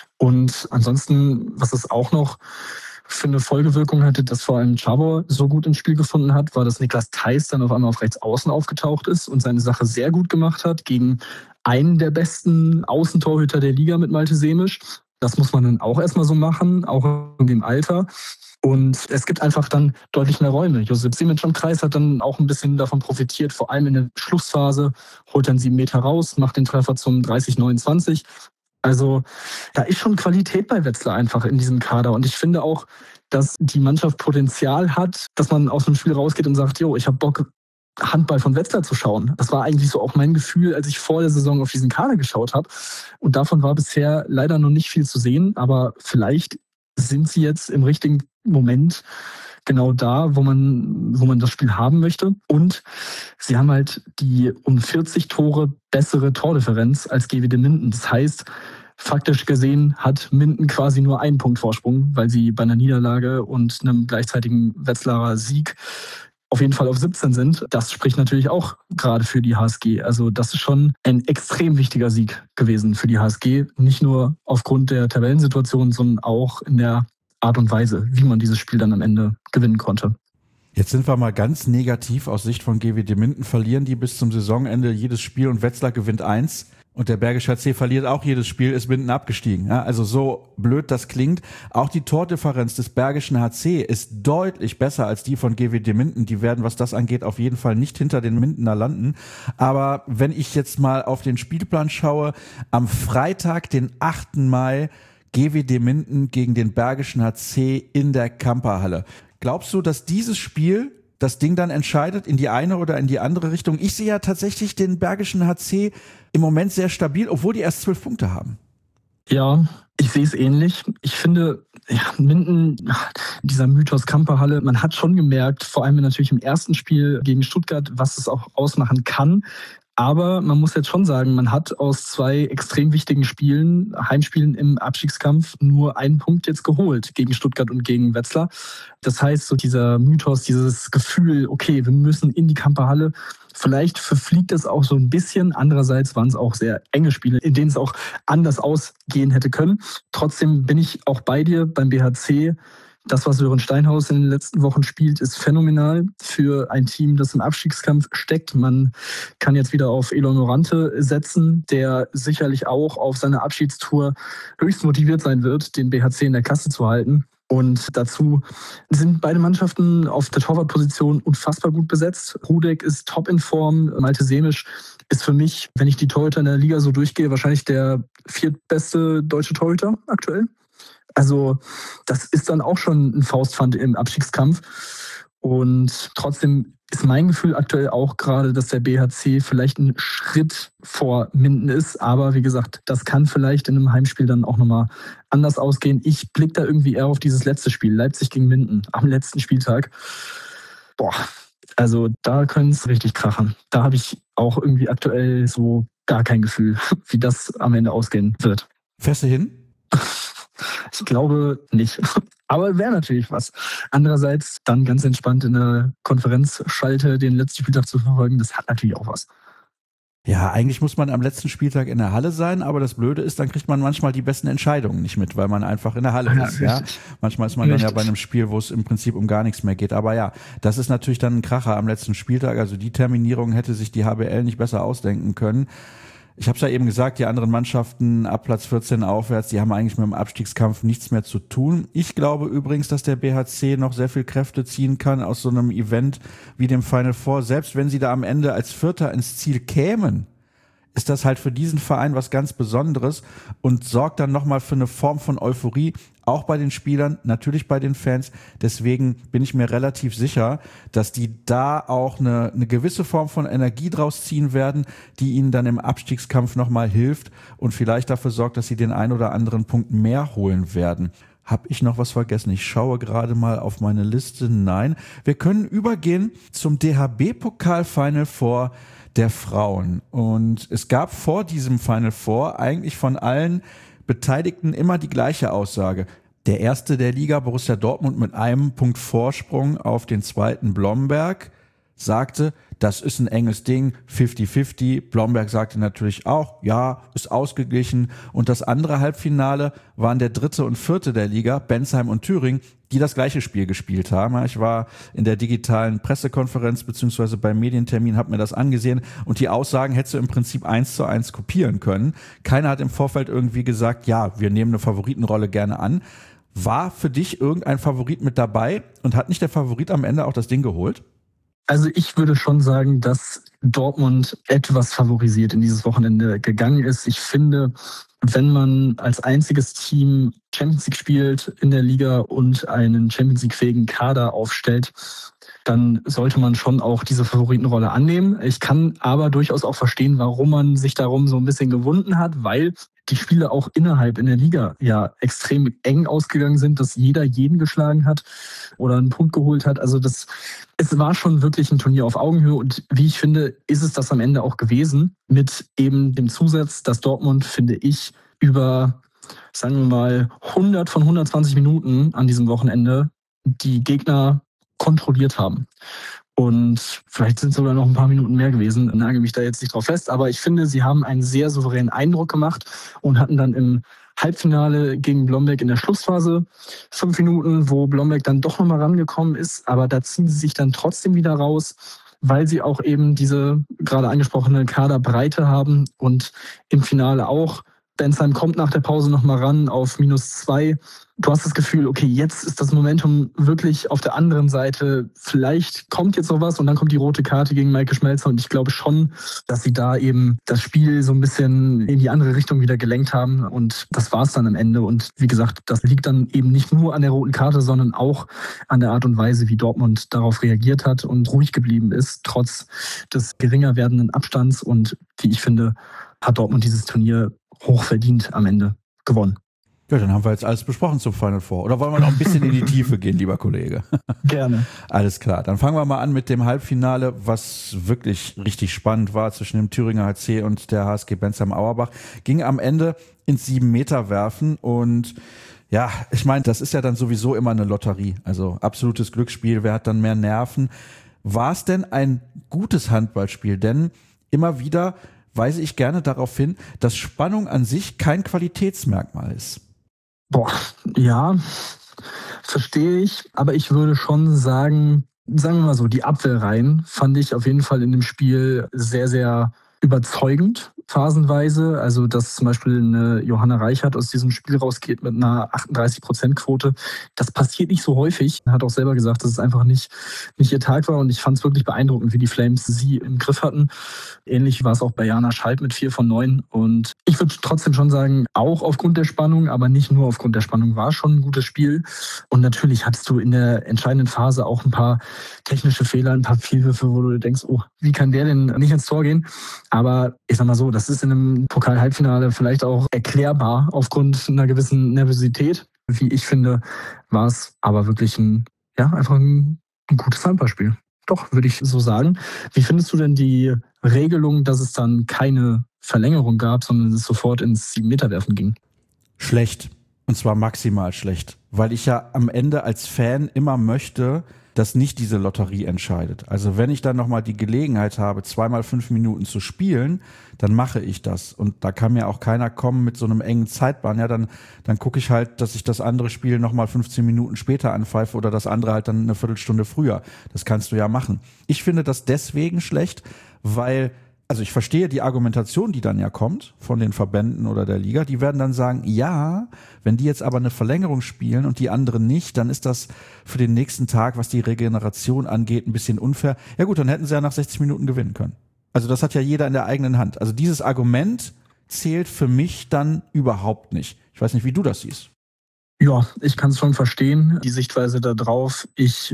Und ansonsten, was es auch noch für eine Folgewirkung hatte, dass vor allem Czavor so gut ins Spiel gefunden hat, war, dass Niklas Theis dann auf einmal auf rechts außen aufgetaucht ist und seine Sache sehr gut gemacht hat gegen einen der besten Außentorhüter der Liga mit Malte Semisch. Das muss man dann auch erstmal so machen, auch in dem Alter. Und es gibt einfach dann deutlich mehr Räume. Josip Simic am Kreis hat dann auch ein bisschen davon profitiert, vor allem in der Schlussphase, holt dann sieben Meter raus, macht den Treffer zum dreißig neunundzwanzig. Also da ist schon Qualität bei Wetzlar einfach in diesem Kader. Und ich finde auch, dass die Mannschaft Potenzial hat, dass man aus dem Spiel rausgeht und sagt, jo, ich habe Bock, Handball von Wetzlar zu schauen. Das war eigentlich so auch mein Gefühl, als ich vor der Saison auf diesen Kader geschaut habe. Und davon war bisher leider noch nicht viel zu sehen. Aber vielleicht sind sie jetzt im richtigen Moment genau da, wo man, wo man das Spiel haben möchte. Und sie haben halt die um vierzig Tore bessere Tordifferenz als G W D Minden. Das heißt, faktisch gesehen hat Minden quasi nur einen Punkt Vorsprung, weil sie bei einer Niederlage und einem gleichzeitigen Wetzlarer Sieg auf jeden Fall auf siebzehn sind. Das spricht natürlich auch gerade für die H S G. Also das ist schon ein extrem wichtiger Sieg gewesen für die H S G. Nicht nur aufgrund der Tabellensituation, sondern auch in der Art und Weise, wie man dieses Spiel dann am Ende gewinnen konnte. Jetzt sind wir mal ganz negativ aus Sicht von G W D Minden. Verlieren die bis zum Saisonende jedes Spiel und Wetzlar gewinnt eins. Und der Bergische H C verliert auch jedes Spiel, ist Minden abgestiegen. Ja, also so blöd das klingt. Auch die Tordifferenz des Bergischen H C ist deutlich besser als die von G W D Minden. Die werden, was das angeht, auf jeden Fall nicht hinter den Mindener landen. Aber wenn ich jetzt mal auf den Spielplan schaue, am Freitag, den achten Mai, G W D Minden gegen den Bergischen H C in der Kamperhalle. Glaubst du, dass dieses Spiel das Ding dann entscheidet in die eine oder in die andere Richtung? Ich sehe ja tatsächlich den Bergischen H C im Moment sehr stabil, obwohl die erst zwölf Punkte haben. Ja, ich sehe es ähnlich. Ich finde, ja, Minden, dieser Mythos Kamperhalle, man hat schon gemerkt, vor allem natürlich im ersten Spiel gegen Stuttgart, was es auch ausmachen kann. Aber man muss jetzt schon sagen, man hat aus zwei extrem wichtigen Spielen, Heimspielen im Abstiegskampf, nur einen Punkt jetzt geholt gegen Stuttgart und gegen Wetzlar. Das heißt, so dieser Mythos, dieses Gefühl, okay, wir müssen in die Kamperhalle, vielleicht verfliegt es auch so ein bisschen. Andererseits waren es auch sehr enge Spiele, in denen es auch anders ausgehen hätte können. Trotzdem bin ich auch bei dir beim B H C. Das, was Sören Steinhaus in den letzten Wochen spielt, ist phänomenal für ein Team, das im Abstiegskampf steckt. Man kann jetzt wieder auf Elon Morante setzen, der sicherlich auch auf seiner Abschiedstour höchst motiviert sein wird, den B H C in der Klasse zu halten. Und dazu sind beide Mannschaften auf der Torwartposition unfassbar gut besetzt. Rudek ist top in Form. Malte Semisch ist für mich, wenn ich die Torhüter in der Liga so durchgehe, wahrscheinlich der viertbeste deutsche Torhüter aktuell. Also das ist dann auch schon ein Faustpfand im Abstiegskampf. Und trotzdem ist mein Gefühl aktuell auch gerade, dass der B H C vielleicht einen Schritt vor Minden ist. Aber wie gesagt, das kann vielleicht in einem Heimspiel dann auch nochmal anders ausgehen. Ich blicke da irgendwie eher auf dieses letzte Spiel, Leipzig gegen Minden, am letzten Spieltag. Boah, also da können es richtig krachen. Da habe ich auch irgendwie aktuell so gar kein Gefühl, wie das am Ende ausgehen wird. Fährst du hin? Ich glaube nicht. Aber wäre natürlich was. Andererseits dann ganz entspannt in der Konferenzschalte den letzten Spieltag zu verfolgen, das hat natürlich auch was. Ja, eigentlich muss man am letzten Spieltag in der Halle sein, aber das Blöde ist, dann kriegt man manchmal die besten Entscheidungen nicht mit, weil man einfach in der Halle Ja, ist. Ja? Manchmal ist man Richtig. dann ja bei einem Spiel, wo es im Prinzip um gar nichts mehr geht. Aber ja, das ist natürlich dann ein Kracher am letzten Spieltag. Also die Terminierung hätte sich die H B L nicht besser ausdenken können. Ich habe es ja eben gesagt, die anderen Mannschaften ab Platz vierzehn aufwärts, die haben eigentlich mit dem Abstiegskampf nichts mehr zu tun. Ich glaube übrigens, dass der B H C noch sehr viel Kräfte ziehen kann aus so einem Event wie dem Final Four. Selbst wenn sie da am Ende als Vierter ins Ziel kämen, ist das halt für diesen Verein was ganz Besonderes und sorgt dann nochmal für eine Form von Euphorie, auch bei den Spielern, natürlich bei den Fans. Deswegen bin ich mir relativ sicher, dass die da auch eine, eine gewisse Form von Energie draus ziehen werden, die ihnen dann im Abstiegskampf nochmal hilft und vielleicht dafür sorgt, dass sie den ein oder anderen Punkt mehr holen werden. Hab ich noch was vergessen? Ich schaue gerade mal auf meine Liste. Nein. Wir können übergehen zum D H B-Pokal Final Four der Frauen. Und es gab vor diesem Final Four eigentlich von allen Beteiligten immer die gleiche Aussage. Der erste der Liga, Borussia Dortmund, mit einem Punkt Vorsprung auf den zweiten Blomberg, sagte, das ist ein enges Ding, fünfzig fünfzig. Blomberg sagte natürlich auch, ja, ist ausgeglichen. Und das andere Halbfinale waren der dritte und vierte der Liga, Bensheim und Thüringen, die das gleiche Spiel gespielt haben. Ich war in der digitalen Pressekonferenz beziehungsweise beim Medientermin, habe mir das angesehen und die Aussagen hättest du im Prinzip eins zu eins kopieren können. Keiner hat im Vorfeld irgendwie gesagt, ja, wir nehmen eine Favoritenrolle gerne an. War für dich irgendein Favorit mit dabei und hat nicht der Favorit am Ende auch das Ding geholt? Also ich würde schon sagen, dass Dortmund etwas favorisiert in dieses Wochenende gegangen ist. Ich finde, wenn man als einziges Team Champions League spielt in der Liga und einen Champions League-fähigen Kader aufstellt, dann sollte man schon auch diese Favoritenrolle annehmen. Ich kann aber durchaus auch verstehen, warum man sich darum so ein bisschen gewunden hat, weil die Spiele auch innerhalb in der Liga ja extrem eng ausgegangen sind, dass jeder jeden geschlagen hat oder einen Punkt geholt hat. Also das, es war schon wirklich ein Turnier auf Augenhöhe und wie ich finde, ist es das am Ende auch gewesen mit eben dem Zusatz, dass Dortmund, finde ich, über, sagen wir mal, hundert von hundertzwanzig Minuten an diesem Wochenende die Gegner kontrolliert haben. Und vielleicht sind es sogar noch ein paar Minuten mehr gewesen, nagel mich da jetzt nicht drauf fest. Aber ich finde, sie haben einen sehr souveränen Eindruck gemacht und hatten dann im Halbfinale gegen Blomberg in der Schlussphase fünf Minuten, wo Blomberg dann doch nochmal rangekommen ist. Aber da ziehen sie sich dann trotzdem wieder raus, weil sie auch eben diese gerade angesprochene Kaderbreite haben und im Finale auch. Bensheim kommt nach der Pause nochmal ran auf minus zwei. Du hast das Gefühl, okay, jetzt ist das Momentum wirklich auf der anderen Seite. Vielleicht kommt jetzt noch was und dann kommt die rote Karte gegen Maike Schmelzer. Und ich glaube schon, dass sie da eben das Spiel so ein bisschen in die andere Richtung wieder gelenkt haben. Und das war es dann am Ende. Und wie gesagt, das liegt dann eben nicht nur an der roten Karte, sondern auch an der Art und Weise, wie Dortmund darauf reagiert hat und ruhig geblieben ist, trotz des geringer werdenden Abstands. Und wie ich finde, hat Dortmund dieses Turnier hochverdient am Ende gewonnen. Ja, dann haben wir jetzt alles besprochen zum Final Four. Oder wollen wir noch ein bisschen in die Tiefe gehen, lieber Kollege? Gerne. Alles klar. Dann fangen wir mal an mit dem Halbfinale, was wirklich richtig spannend war zwischen dem Thüringer H C und der H S G Bensheim Auerbach. Ging am Ende ins sieben-Meter-Werfen und ja, ich meine, das ist ja dann sowieso immer eine Lotterie. Also absolutes Glücksspiel. Wer hat dann mehr Nerven? War es denn ein gutes Handballspiel? Denn immer wieder weise ich gerne darauf hin, dass Spannung an sich kein Qualitätsmerkmal ist. Boah, ja, verstehe ich. Aber ich würde schon sagen, sagen wir mal so, die Abwehrreihen fand ich auf jeden Fall in dem Spiel sehr, sehr überzeugend, phasenweise. Also, dass zum Beispiel eine Johanna Reichert aus diesem Spiel rausgeht mit einer achtunddreißig Prozent Quote. Das passiert nicht so häufig. Hat auch selber gesagt, dass es einfach nicht, nicht ihr Tag war. Und ich fand es wirklich beeindruckend, wie die Flames sie im Griff hatten. Ähnlich war es auch bei Jana Schalt mit vier von neun. Und ich würde trotzdem schon sagen, auch aufgrund der Spannung, aber nicht nur aufgrund der Spannung, war schon ein gutes Spiel. Und natürlich hattest du in der entscheidenden Phase auch ein paar technische Fehler, ein paar Fehlwürfe, wo du denkst, oh, wie kann der denn nicht ins Tor gehen? Aber ich sag mal so, das ist in einem Pokal-Halbfinale vielleicht auch erklärbar aufgrund einer gewissen Nervosität. Wie ich finde, war es aber wirklich ein, ja, einfach ein, ein gutes Handballspiel. Doch, würde ich so sagen. Wie findest du denn die Regelung, dass es dann keine Verlängerung gab, sondern es sofort ins sieben-Meter-Werfen ging? Schlecht. Und zwar maximal schlecht. Weil ich ja am Ende als Fan immer möchte, dass nicht diese Lotterie entscheidet. Also wenn ich dann nochmal die Gelegenheit habe, zweimal fünf Minuten zu spielen, dann mache ich das. Und da kann mir auch keiner kommen mit so einem engen Zeitplan. Ja, dann, dann gucke ich halt, dass ich das andere Spiel nochmal fünfzehn Minuten später anpfeife oder das andere halt dann eine Viertelstunde früher. Das kannst du ja machen. Ich finde das deswegen schlecht, weil... Also ich verstehe die Argumentation, die dann ja kommt von den Verbänden oder der Liga. Die werden dann sagen, ja, wenn die jetzt aber eine Verlängerung spielen und die anderen nicht, dann ist das für den nächsten Tag, was die Regeneration angeht, ein bisschen unfair. Ja gut, dann hätten sie ja nach sechzig Minuten gewinnen können. Also das hat ja jeder in der eigenen Hand. Also dieses Argument zählt für mich dann überhaupt nicht. Ich weiß nicht, wie du das siehst. Ja, ich kann es schon verstehen, die Sichtweise da drauf. Ich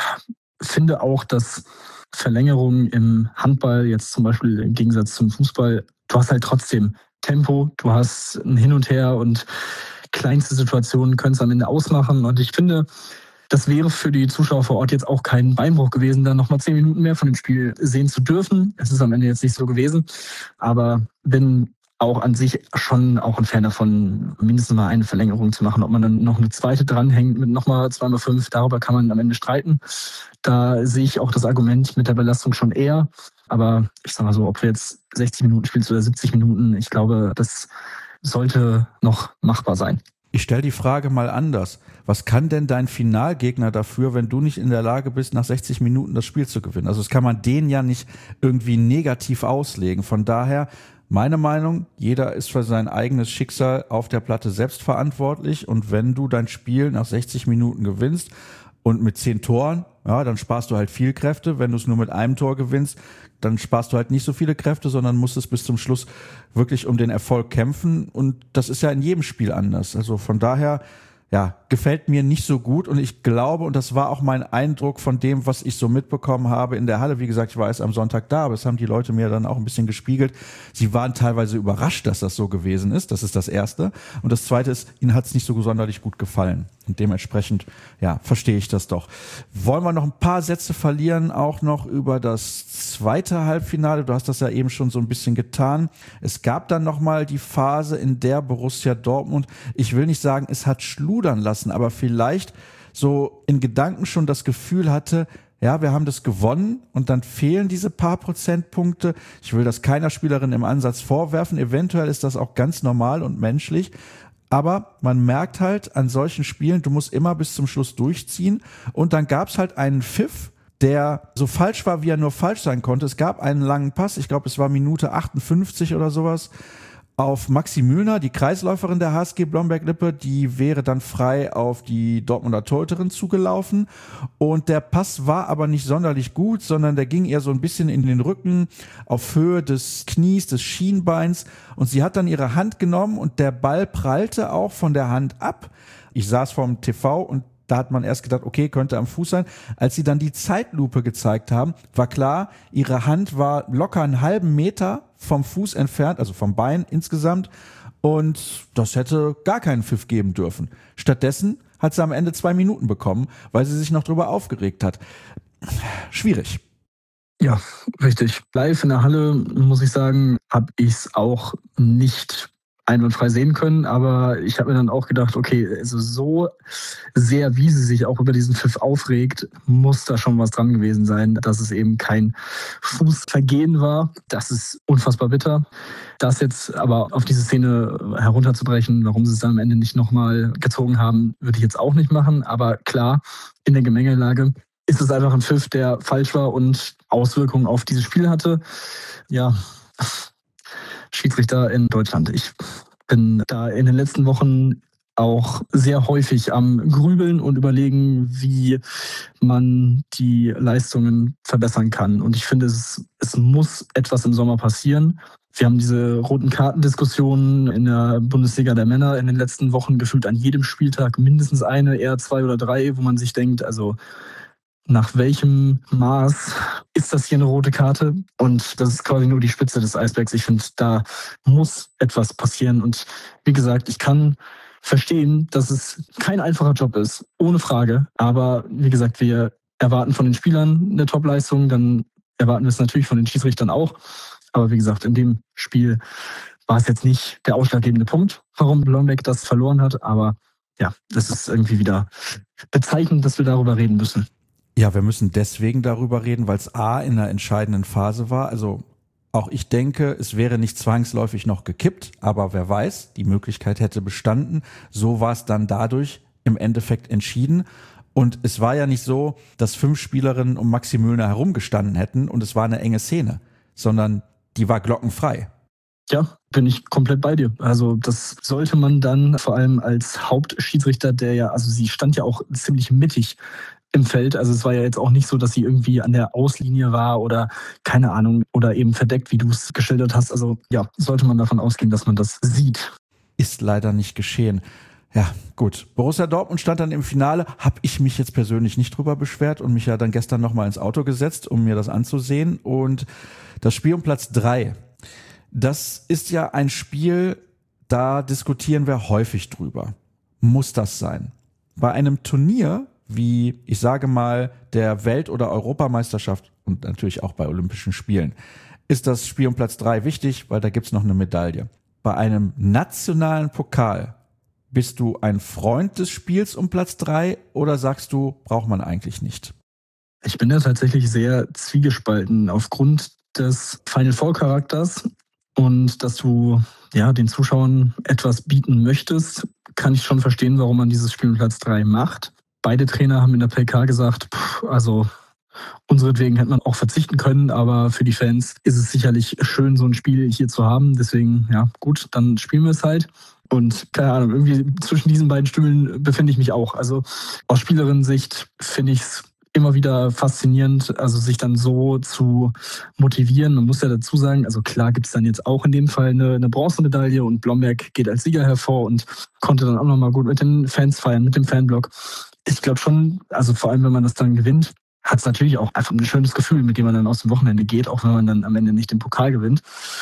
finde auch, dass Verlängerungen im Handball, jetzt zum Beispiel im Gegensatz zum Fußball, du hast halt trotzdem Tempo, du hast ein Hin und Her und kleinste Situationen können es am Ende ausmachen. Und ich finde, das wäre für die Zuschauer vor Ort jetzt auch kein Beinbruch gewesen, dann nochmal zehn Minuten mehr von dem Spiel sehen zu dürfen. Es ist am Ende jetzt nicht so gewesen, aber bin auch an sich schon auch ein Fan davon, mindestens mal eine Verlängerung zu machen. Ob man dann noch eine zweite dranhängt mit nochmal zwei mal fünf, darüber kann man am Ende streiten. Da sehe ich auch das Argument mit der Belastung schon eher. Aber ich sag mal so, ob wir jetzt sechzig Minuten spielst oder siebzig Minuten, ich glaube, das sollte noch machbar sein. Ich stelle die Frage mal anders. Was kann denn dein Finalgegner dafür, wenn du nicht in der Lage bist, nach sechzig Minuten das Spiel zu gewinnen? Also das kann man denen ja nicht irgendwie negativ auslegen. Von daher, meine Meinung, jeder ist für sein eigenes Schicksal auf der Platte selbst verantwortlich. Und wenn du dein Spiel nach sechzig Minuten gewinnst und mit zehn Toren, ja, dann sparst du halt viel Kräfte. Wenn du es nur mit einem Tor gewinnst, dann sparst du halt nicht so viele Kräfte, sondern musst es bis zum Schluss wirklich um den Erfolg kämpfen. Und das ist ja in jedem Spiel anders. Also von daher, ja, gefällt mir nicht so gut. Und ich glaube, und das war auch mein Eindruck von dem, was ich so mitbekommen habe in der Halle. Wie gesagt, ich war erst am Sonntag da, aber das haben die Leute mir dann auch ein bisschen gespiegelt. Sie waren teilweise überrascht, dass das so gewesen ist. Das ist das Erste. Und das Zweite ist, ihnen hat es nicht so sonderlich gut gefallen. Und dementsprechend, ja, verstehe ich das doch. Wollen wir noch ein paar Sätze verlieren, auch noch über das zweite Halbfinale? Du hast das ja eben schon so ein bisschen getan. Es gab dann nochmal die Phase, in der Borussia Dortmund, ich will nicht sagen, es hat schludern lassen, aber vielleicht so in Gedanken schon das Gefühl hatte, ja, wir haben das gewonnen und dann fehlen diese paar Prozentpunkte. Ich will das keiner Spielerin im Ansatz vorwerfen. Eventuell ist das auch ganz normal und menschlich. Aber man merkt halt an solchen Spielen, du musst immer bis zum Schluss durchziehen. Und dann gab es halt einen Pfiff, der so falsch war, wie er nur falsch sein konnte. Es gab einen langen Pass, ich glaube, es war Minute achtundfünfzig oder sowas, auf Maxi Mühlner, die Kreisläuferin der H S G Blomberg-Lippe. Die wäre dann frei auf die Dortmunder Torhüterin zugelaufen. Und der Pass war aber nicht sonderlich gut, sondern der ging eher so ein bisschen in den Rücken, auf Höhe des Knies, des Schienbeins. Und sie hat dann ihre Hand genommen und der Ball prallte auch von der Hand ab. Ich saß vorm T V und da hat man erst gedacht, okay, könnte am Fuß sein. Als sie dann die Zeitlupe gezeigt haben, war klar, ihre Hand war locker einen halben Meter vom Fuß entfernt, also vom Bein insgesamt. und das hätte gar keinen Pfiff geben dürfen. Stattdessen hat sie am Ende zwei Minuten bekommen, weil sie sich noch drüber aufgeregt hat. Schwierig. Ja, richtig. Live in der Halle, muss ich sagen, habe ich es auch nicht einwandfrei sehen können, aber ich habe mir dann auch gedacht, okay, also so sehr, wie sie sich auch über diesen Pfiff aufregt, muss da schon was dran gewesen sein, dass es eben kein Fußvergehen war. Das ist unfassbar bitter. Das jetzt aber auf diese Szene herunterzubrechen, warum sie es dann am Ende nicht nochmal gezogen haben, würde ich jetzt auch nicht machen. Aber klar, in der Gemengelage ist es einfach ein Pfiff, der falsch war und Auswirkungen auf dieses Spiel hatte. Ja, Schiedsrichter in Deutschland. Ich bin da in den letzten Wochen auch sehr häufig am Grübeln und überlegen, wie man die Leistungen verbessern kann. Und ich finde, es, es muss etwas im Sommer passieren. Wir haben diese roten Kartendiskussionen in der Bundesliga der Männer in den letzten Wochen gefühlt an jedem Spieltag mindestens eine, eher zwei oder drei, wo man sich denkt, also nach welchem Maß ist das hier eine rote Karte? Und das ist quasi nur die Spitze des Eisbergs. Ich finde, da muss etwas passieren. Und wie gesagt, ich kann verstehen, dass es kein einfacher Job ist, ohne Frage. Aber wie gesagt, wir erwarten von den Spielern eine Topleistung, dann erwarten wir es natürlich von den Schiedsrichtern auch. Aber wie gesagt, in dem Spiel war es jetzt nicht der ausschlaggebende Punkt, warum Blombeck das verloren hat. Aber ja, das ist irgendwie wieder bezeichnend, dass wir darüber reden müssen. Ja, wir müssen deswegen darüber reden, weil es A in einer entscheidenden Phase war. Also auch ich denke, es wäre nicht zwangsläufig noch gekippt, aber wer weiß, die Möglichkeit hätte bestanden. So war es dann dadurch im Endeffekt entschieden. Und es war ja nicht so, dass fünf Spielerinnen um Maxi Müllner herumgestanden hätten und es war eine enge Szene, sondern die war glockenfrei. Ja, bin ich komplett bei dir. Also das sollte man dann vor allem als Hauptschiedsrichter, der ja, also sie stand ja auch ziemlich mittig im Feld. Also es war ja jetzt auch nicht so, dass sie irgendwie an der Auslinie war oder keine Ahnung oder eben verdeckt, wie du es geschildert hast. Also ja, sollte man davon ausgehen, dass man das sieht. Ist leider nicht geschehen. Ja, gut. Borussia Dortmund stand dann im Finale. Habe ich mich jetzt persönlich nicht drüber beschwert und mich ja dann gestern nochmal ins Auto gesetzt, um mir das anzusehen. Und das Spiel um Platz drei, das ist ja ein Spiel, da diskutieren wir häufig drüber. Muss das sein? Bei einem Turnier wie, ich sage mal, der Welt- oder Europameisterschaft und natürlich auch bei Olympischen Spielen, ist das Spiel um Platz drei wichtig, weil da gibt's noch eine Medaille. Bei einem nationalen Pokal bist du ein Freund des Spiels um Platz drei oder sagst du, braucht man eigentlich nicht? Ich bin da tatsächlich sehr zwiegespalten aufgrund des Final Four Charakters und dass du ja den Zuschauern etwas bieten möchtest, kann ich schon verstehen, warum man dieses Spiel um Platz drei macht. Beide Trainer haben in der P K gesagt, pff, also unseretwegen hätte man auch verzichten können, aber für die Fans ist es sicherlich schön, so ein Spiel hier zu haben. Deswegen, ja, gut, dann spielen wir es halt. Und keine Ahnung, irgendwie zwischen diesen beiden Stühlen befinde ich mich auch. Also aus Spielerinnen-Sicht finde ich es immer wieder faszinierend, also sich dann so zu motivieren. Man muss ja dazu sagen, also klar gibt es dann jetzt auch in dem Fall eine, eine Bronzemedaille und Blomberg geht als Sieger hervor und konnte dann auch nochmal gut mit den Fans feiern, mit dem Fanblock. Ich glaube schon, also vor allem, wenn man das dann gewinnt, hat es natürlich auch einfach ein schönes Gefühl, mit dem man dann aus dem Wochenende geht, auch wenn man dann am Ende nicht den Pokal gewinnt.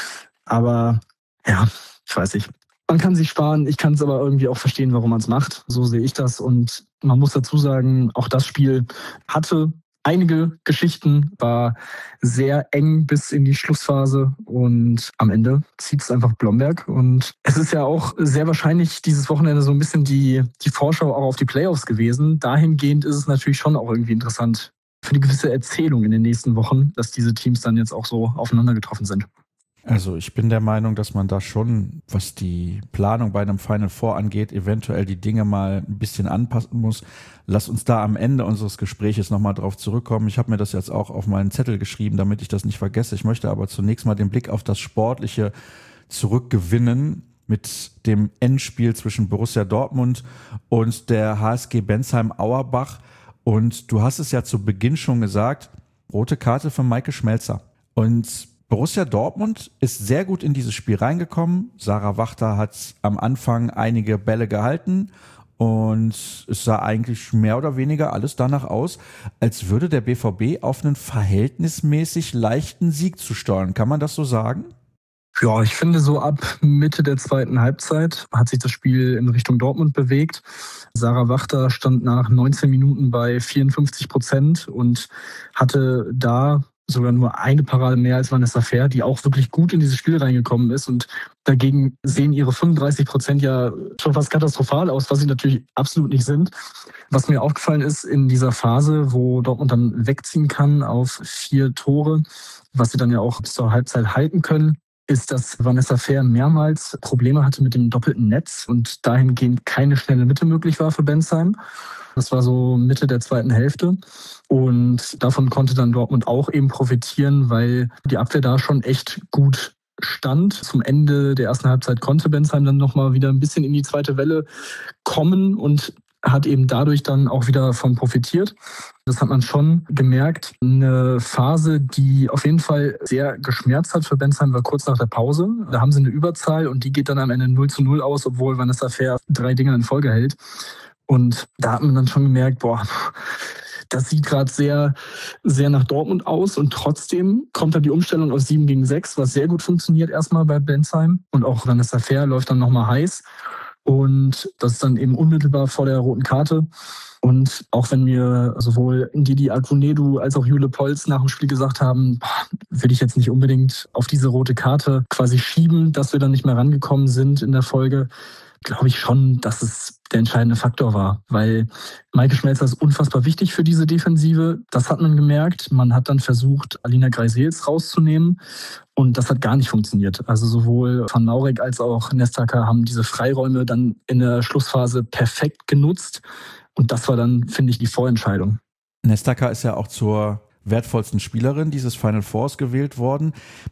Aber ja, ich weiß nicht. Man kann sich sparen, ich kann es aber irgendwie auch verstehen, warum man es macht. So sehe ich das. Und man muss dazu sagen, auch das Spiel hatte einige Geschichten, war sehr eng bis in die Schlussphase und am Ende zieht es einfach Blomberg. Und es ist ja auch sehr wahrscheinlich dieses Wochenende so ein bisschen die, die Vorschau auch auf die Playoffs gewesen. Dahingehend ist es natürlich schon auch irgendwie interessant für eine gewisse Erzählung in den nächsten Wochen, dass diese Teams dann jetzt auch so aufeinander getroffen sind. Also ich bin der Meinung, dass man da schon, was die Planung bei einem Final Four angeht, eventuell die Dinge mal ein bisschen anpassen muss. Lass uns da am Ende unseres Gespräches nochmal drauf zurückkommen. Ich habe mir das jetzt auch auf meinen Zettel geschrieben, damit ich das nicht vergesse. Ich möchte aber zunächst mal den Blick auf das Sportliche zurückgewinnen mit dem Endspiel zwischen Borussia Dortmund und der H S G Bensheim-Auerbach. Und du hast es ja zu Beginn schon gesagt, rote Karte für Maike Schmelzer. Und Borussia Dortmund ist sehr gut in dieses Spiel reingekommen. Sarah Wachter hat am Anfang einige Bälle gehalten und es sah eigentlich mehr oder weniger alles danach aus, als würde der B V B auf einen verhältnismäßig leichten Sieg zusteuern. Kann man das so sagen? Ja, ich finde, so ab Mitte der zweiten Halbzeit hat sich das Spiel in Richtung Dortmund bewegt. Sarah Wachter stand nach neunzehn Minuten bei vierundfünfzig Prozent und hatte da sogar nur eine Parade mehr als Vanessa Fair, die auch wirklich gut in dieses Spiel reingekommen ist. Und dagegen sehen ihre fünfunddreißig Prozent ja schon fast katastrophal aus, was sie natürlich absolut nicht sind. Was mir aufgefallen ist in dieser Phase, wo Dortmund dann wegziehen kann auf vier Tore, was sie dann ja auch bis zur Halbzeit halten können, ist, dass Vanessa Fair mehrmals Probleme hatte mit dem doppelten Netz und dahingehend keine schnelle Mitte möglich war für Bensheim. Das war so Mitte der zweiten Hälfte. Und davon konnte dann Dortmund auch eben profitieren, weil die Abwehr da schon echt gut stand. Zum Ende der ersten Halbzeit konnte Bensheim dann nochmal wieder ein bisschen in die zweite Welle kommen und hat eben dadurch dann auch wieder von profitiert. Das hat man schon gemerkt. Eine Phase, die auf jeden Fall sehr geschmerzt hat für Bensheim, war kurz nach der Pause. Da haben sie eine Überzahl und die geht dann am Ende null zu null aus, obwohl Vanessa Fair drei Dinger in Folge hält. Und da hat man dann schon gemerkt, boah, das sieht gerade sehr, sehr nach Dortmund aus und trotzdem kommt dann die Umstellung aus sieben gegen sechs, was sehr gut funktioniert erstmal bei Bensheim. Und auch Vanessa Fair läuft dann nochmal heiß. Und das ist dann eben unmittelbar vor der roten Karte. Und auch wenn mir sowohl Ndidi Agunedu als auch Jule Polz nach dem Spiel gesagt haben, will ich jetzt nicht unbedingt auf diese rote Karte quasi schieben, dass wir dann nicht mehr rangekommen sind in der Folge, glaube ich schon, dass es der entscheidende Faktor war. Weil Maike Schmelzer ist unfassbar wichtig für diese Defensive. Das hat man gemerkt. Man hat dann versucht, Alina Greisels rauszunehmen. Und das hat gar nicht funktioniert. Also sowohl Van Maurek als auch Nestaka haben diese Freiräume dann in der Schlussphase perfekt genutzt. Und das war dann, finde ich, die Vorentscheidung. Nestaka ist ja auch zur wertvollsten Spielerin dieses Final Fours gewählt worden.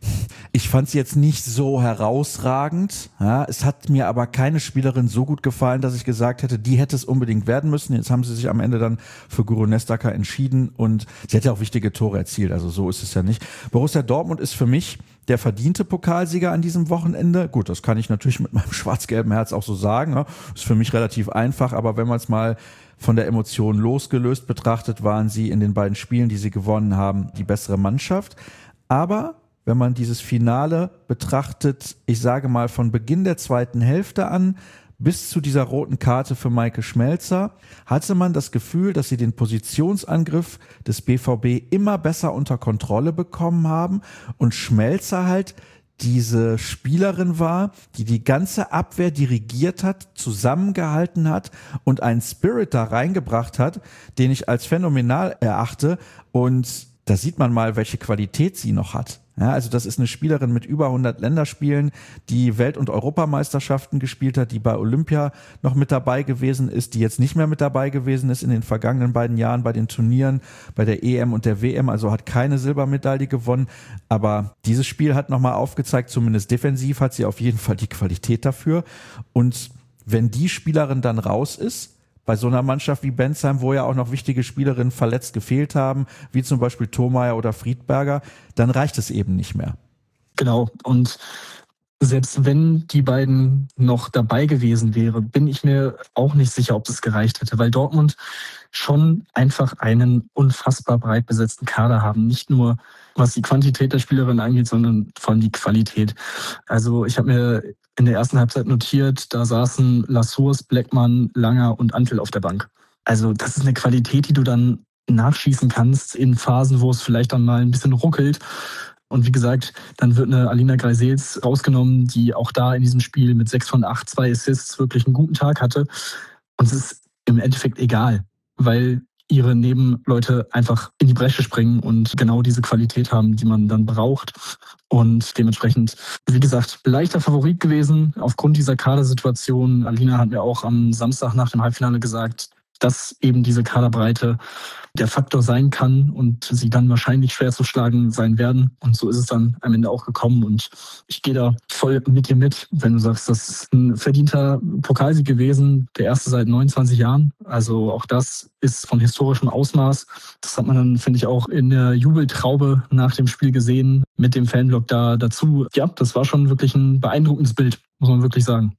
Ich fand sie jetzt nicht so herausragend. Ja, es hat mir aber keine Spielerin so gut gefallen, dass ich gesagt hätte, die hätte es unbedingt werden müssen. Jetzt haben sie sich am Ende dann für Guro Nestaka entschieden und sie hat ja auch wichtige Tore erzielt. Also so ist es ja nicht. Borussia Dortmund ist für mich der verdiente Pokalsieger an diesem Wochenende. Gut, das kann ich natürlich mit meinem schwarz-gelben Herz auch so sagen. Ja, ist für mich relativ einfach, aber wenn man es mal von der Emotion losgelöst betrachtet, waren sie in den beiden Spielen, die sie gewonnen haben, die bessere Mannschaft. Aber wenn man dieses Finale betrachtet, ich sage mal von Beginn der zweiten Hälfte an bis zu dieser roten Karte für Maike Schmelzer, hatte man das Gefühl, dass sie den Positionsangriff des B V B immer besser unter Kontrolle bekommen haben und Schmelzer halt diese Spielerin war, die die ganze Abwehr dirigiert hat, zusammengehalten hat und einen Spirit da reingebracht hat, den ich als phänomenal erachte. Und da sieht man mal, welche Qualität sie noch hat. Ja, also das ist eine Spielerin mit über hundert Länderspielen, die Welt- und Europameisterschaften gespielt hat, die bei Olympia noch mit dabei gewesen ist, die jetzt nicht mehr mit dabei gewesen ist in den vergangenen beiden Jahren bei den Turnieren, bei der E M und der W M, also hat keine Silbermedaille gewonnen. Aber dieses Spiel hat nochmal aufgezeigt, zumindest defensiv hat sie auf jeden Fall die Qualität dafür. Und wenn die Spielerin dann raus ist, bei so einer Mannschaft wie Bensheim, wo ja auch noch wichtige Spielerinnen verletzt gefehlt haben, wie zum Beispiel Thomayer oder Friedberger, dann reicht es eben nicht mehr. Genau. Und selbst wenn die beiden noch dabei gewesen wäre, bin ich mir auch nicht sicher, ob es gereicht hätte, weil Dortmund schon einfach einen unfassbar breit besetzten Kader haben. Nicht nur was die Quantität der Spielerinnen angeht, sondern vor allem die Qualität. Also ich habe mir in der ersten Halbzeit notiert, da saßen Lassours, Bleckmann, Langer und Antl auf der Bank. Also das ist eine Qualität, die du dann nachschießen kannst in Phasen, wo es vielleicht dann mal ein bisschen ruckelt. Und wie gesagt, dann wird eine Alina Greisels rausgenommen, die auch da in diesem Spiel mit sechs von acht, zwei Assists wirklich einen guten Tag hatte. Und es ist im Endeffekt egal, weil ihre Nebenleute einfach in die Bresche springen und genau diese Qualität haben, die man dann braucht. Und dementsprechend, wie gesagt, leichter Favorit gewesen aufgrund dieser Kadersituation. Alina hat mir auch am Samstag nach dem Halbfinale gesagt, dass eben diese Kaderbreite der Faktor sein kann und sie dann wahrscheinlich schwer zu schlagen sein werden. Und so ist es dann am Ende auch gekommen. Und ich gehe da voll mit dir mit, wenn du sagst, das ist ein verdienter Pokalsieg gewesen, der erste seit neunundzwanzig Jahren. Also auch das ist von historischem Ausmaß. Das hat man dann, finde ich, auch in der Jubeltraube nach dem Spiel gesehen, mit dem Fanblock da dazu. Ja, das war schon wirklich ein beeindruckendes Bild, muss man wirklich sagen.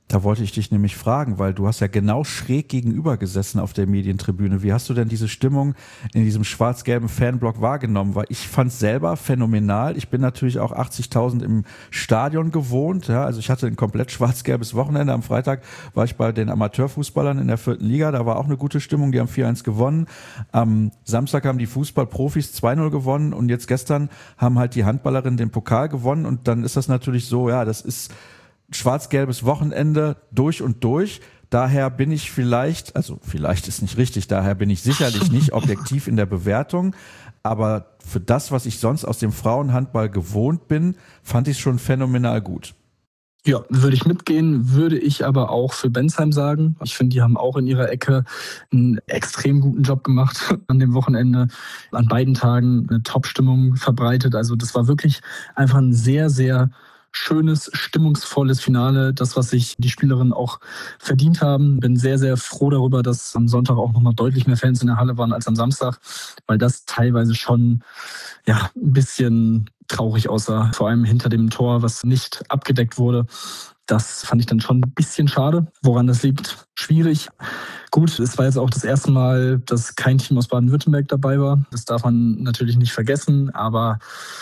Da wollte ich dich nämlich fragen, weil du hast ja genau schräg gegenüber gesessen auf der Medientribüne. Wie hast du denn diese Stimmung in diesem schwarz-gelben Fanblock wahrgenommen? Weil ich fand es selber phänomenal. Ich bin natürlich auch achtzigtausend im Stadion gewohnt. Ja, also ich hatte ein komplett schwarz-gelbes Wochenende. Am Freitag war ich bei den Amateurfußballern in der vierten Liga. Da war auch eine gute Stimmung. Die haben vier eins gewonnen. Am Samstag haben die Fußballprofis zwei null gewonnen. Und jetzt gestern haben halt die Handballerinnen den Pokal gewonnen. Und dann ist das natürlich so, ja, das ist schwarz-gelbes Wochenende durch und durch. Daher bin ich vielleicht, also vielleicht ist nicht richtig, daher bin ich sicherlich nicht objektiv in der Bewertung. Aber für das, was ich sonst aus dem Frauenhandball gewohnt bin, fand ich es schon phänomenal gut. Ja, würde ich mitgehen, würde ich aber auch für Bensheim sagen. Ich finde, die haben auch in ihrer Ecke einen extrem guten Job gemacht an dem Wochenende. An beiden Tagen eine Top-Stimmung verbreitet. Also das war wirklich einfach ein sehr, sehr schönes, stimmungsvolles Finale, das, was sich die Spielerinnen auch verdient haben. Bin sehr, sehr froh darüber, dass am Sonntag auch nochmal deutlich mehr Fans in der Halle waren als am Samstag, weil das teilweise schon ja ein bisschen traurig aussah, vor allem hinter dem Tor, was nicht abgedeckt wurde. Das fand ich dann schon ein bisschen schade. Woran das liegt, schwierig. Gut, es war jetzt auch das erste Mal, dass kein Team aus Baden-Württemberg dabei war. Das darf man natürlich nicht vergessen, aber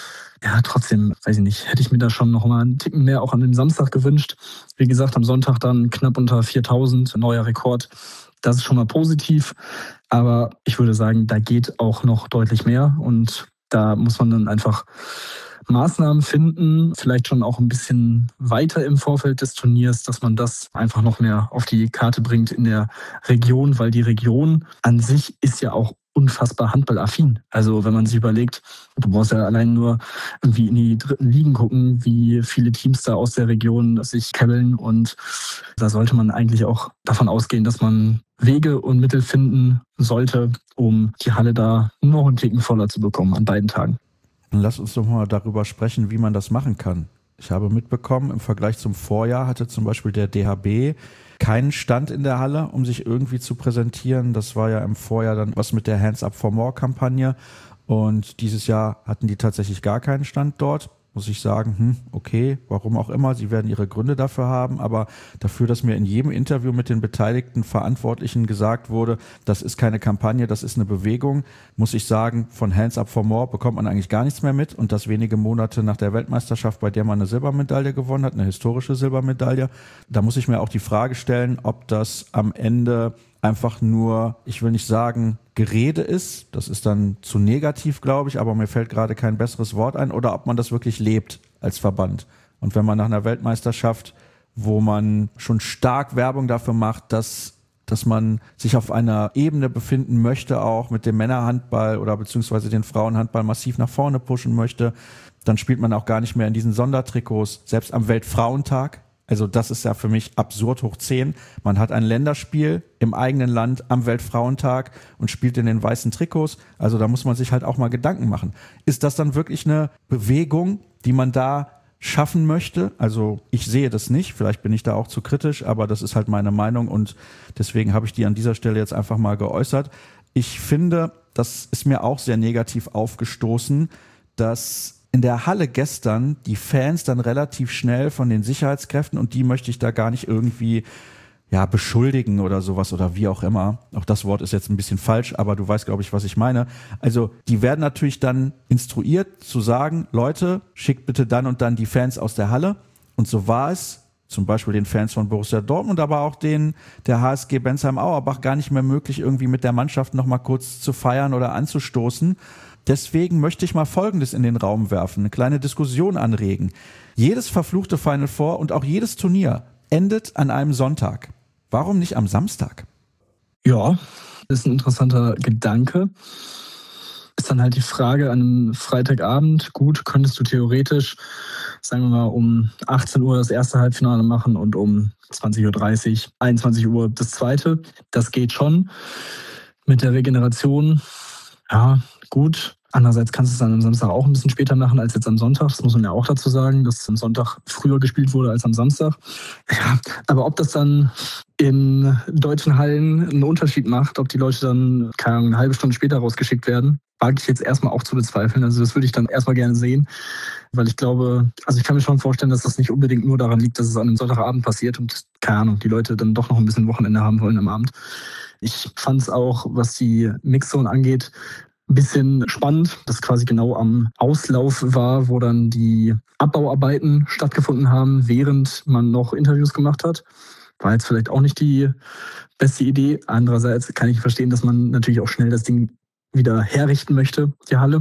ja, trotzdem, weiß ich nicht, hätte ich mir da schon noch mal einen Ticken mehr auch an dem Samstag gewünscht. Wie gesagt, am Sonntag dann knapp unter viertausend, neuer Rekord. Das ist schon mal positiv. Aber ich würde sagen, da geht auch noch deutlich mehr. Und da muss man dann einfach Maßnahmen finden, vielleicht schon auch ein bisschen weiter im Vorfeld des Turniers, dass man das einfach noch mehr auf die Karte bringt in der Region, weil die Region an sich ist ja auch unfassbar handballaffin. Also wenn man sich überlegt, du brauchst ja allein nur irgendwie in die dritten Ligen gucken, wie viele Teams da aus der Region sich kebbeln, und da sollte man eigentlich auch davon ausgehen, dass man Wege und Mittel finden sollte, um die Halle da noch einen Ticken voller zu bekommen an beiden Tagen. Lass uns doch mal darüber sprechen, wie man das machen kann. Ich habe mitbekommen, im Vergleich zum Vorjahr hatte zum Beispiel der D H B keinen Stand in der Halle, um sich irgendwie zu präsentieren. Das war ja im Vorjahr dann was mit der Hands Up for More Kampagne. Und dieses Jahr hatten die tatsächlich gar keinen Stand dort. Muss ich sagen, hm, okay, warum auch immer, sie werden ihre Gründe dafür haben, aber dafür, dass mir in jedem Interview mit den beteiligten Verantwortlichen gesagt wurde, das ist keine Kampagne, das ist eine Bewegung, muss ich sagen, von Hands Up for More bekommt man eigentlich gar nichts mehr mit, und das wenige Monate nach der Weltmeisterschaft, bei der man eine Silbermedaille gewonnen hat, eine historische Silbermedaille. Da muss ich mir auch die Frage stellen, ob das am Ende einfach nur, ich will nicht sagen, Gerede ist, das ist dann zu negativ, glaube ich, aber mir fällt gerade kein besseres Wort ein, oder ob man das wirklich lebt als Verband. Und wenn man nach einer Weltmeisterschaft, wo man schon stark Werbung dafür macht, dass, dass man sich auf einer Ebene befinden möchte, auch mit dem Männerhandball oder beziehungsweise den Frauenhandball massiv nach vorne pushen möchte, dann spielt man auch gar nicht mehr in diesen Sondertrikots, selbst am Weltfrauentag. Also das ist ja für mich absurd hoch zehn. Man hat ein Länderspiel im eigenen Land am Weltfrauentag und spielt in den weißen Trikots. Also da muss man sich halt auch mal Gedanken machen. Ist das dann wirklich eine Bewegung, die man da schaffen möchte? Also ich sehe das nicht. Vielleicht bin ich da auch zu kritisch, aber das ist halt meine Meinung, und deswegen habe ich die an dieser Stelle jetzt einfach mal geäußert. Ich finde, das ist mir auch sehr negativ aufgestoßen, dass in der Halle gestern die Fans dann relativ schnell von den Sicherheitskräften, und die möchte ich da gar nicht irgendwie ja beschuldigen oder sowas oder wie auch immer. Auch das Wort ist jetzt ein bisschen falsch, aber du weißt, glaube ich, was ich meine. Also die werden natürlich dann instruiert zu sagen, Leute, schickt bitte dann und dann die Fans aus der Halle. Und so war es zum Beispiel den Fans von Borussia Dortmund, aber auch den der H S G Bensheim-Auerbach gar nicht mehr möglich, irgendwie mit der Mannschaft noch mal kurz zu feiern oder anzustoßen. Deswegen möchte ich mal Folgendes in den Raum werfen, eine kleine Diskussion anregen. Jedes verfluchte Final Four und auch jedes Turnier endet an einem Sonntag. Warum nicht am Samstag? Ja, das ist ein interessanter Gedanke. Ist dann halt die Frage an einem Freitagabend, gut, könntest du theoretisch, sagen wir mal, um achtzehn Uhr das erste Halbfinale machen und um zwanzig Uhr dreißig, einundzwanzig Uhr das zweite. Das geht schon. Mit der Regeneration, ja, gut. Andererseits kannst du es dann am Samstag auch ein bisschen später machen als jetzt am Sonntag. Das muss man ja auch dazu sagen, dass am Sonntag früher gespielt wurde als am Samstag. Ja, aber ob das dann in deutschen Hallen einen Unterschied macht, ob die Leute dann, keine Ahnung, eine halbe Stunde später rausgeschickt werden, wage ich jetzt erstmal auch zu bezweifeln. Also das würde ich dann erstmal gerne sehen, weil ich glaube, also ich kann mir schon vorstellen, dass das nicht unbedingt nur daran liegt, dass es an einem Sonntagabend passiert und, keine Ahnung, die Leute dann doch noch ein bisschen Wochenende haben wollen am Abend. Ich fand es auch, was die Mixzone angeht, ein bisschen spannend, dass quasi genau am Auslauf war, wo dann die Abbauarbeiten stattgefunden haben, während man noch Interviews gemacht hat. War jetzt vielleicht auch nicht die beste Idee. Andererseits kann ich verstehen, dass man natürlich auch schnell das Ding wieder herrichten möchte, die Halle.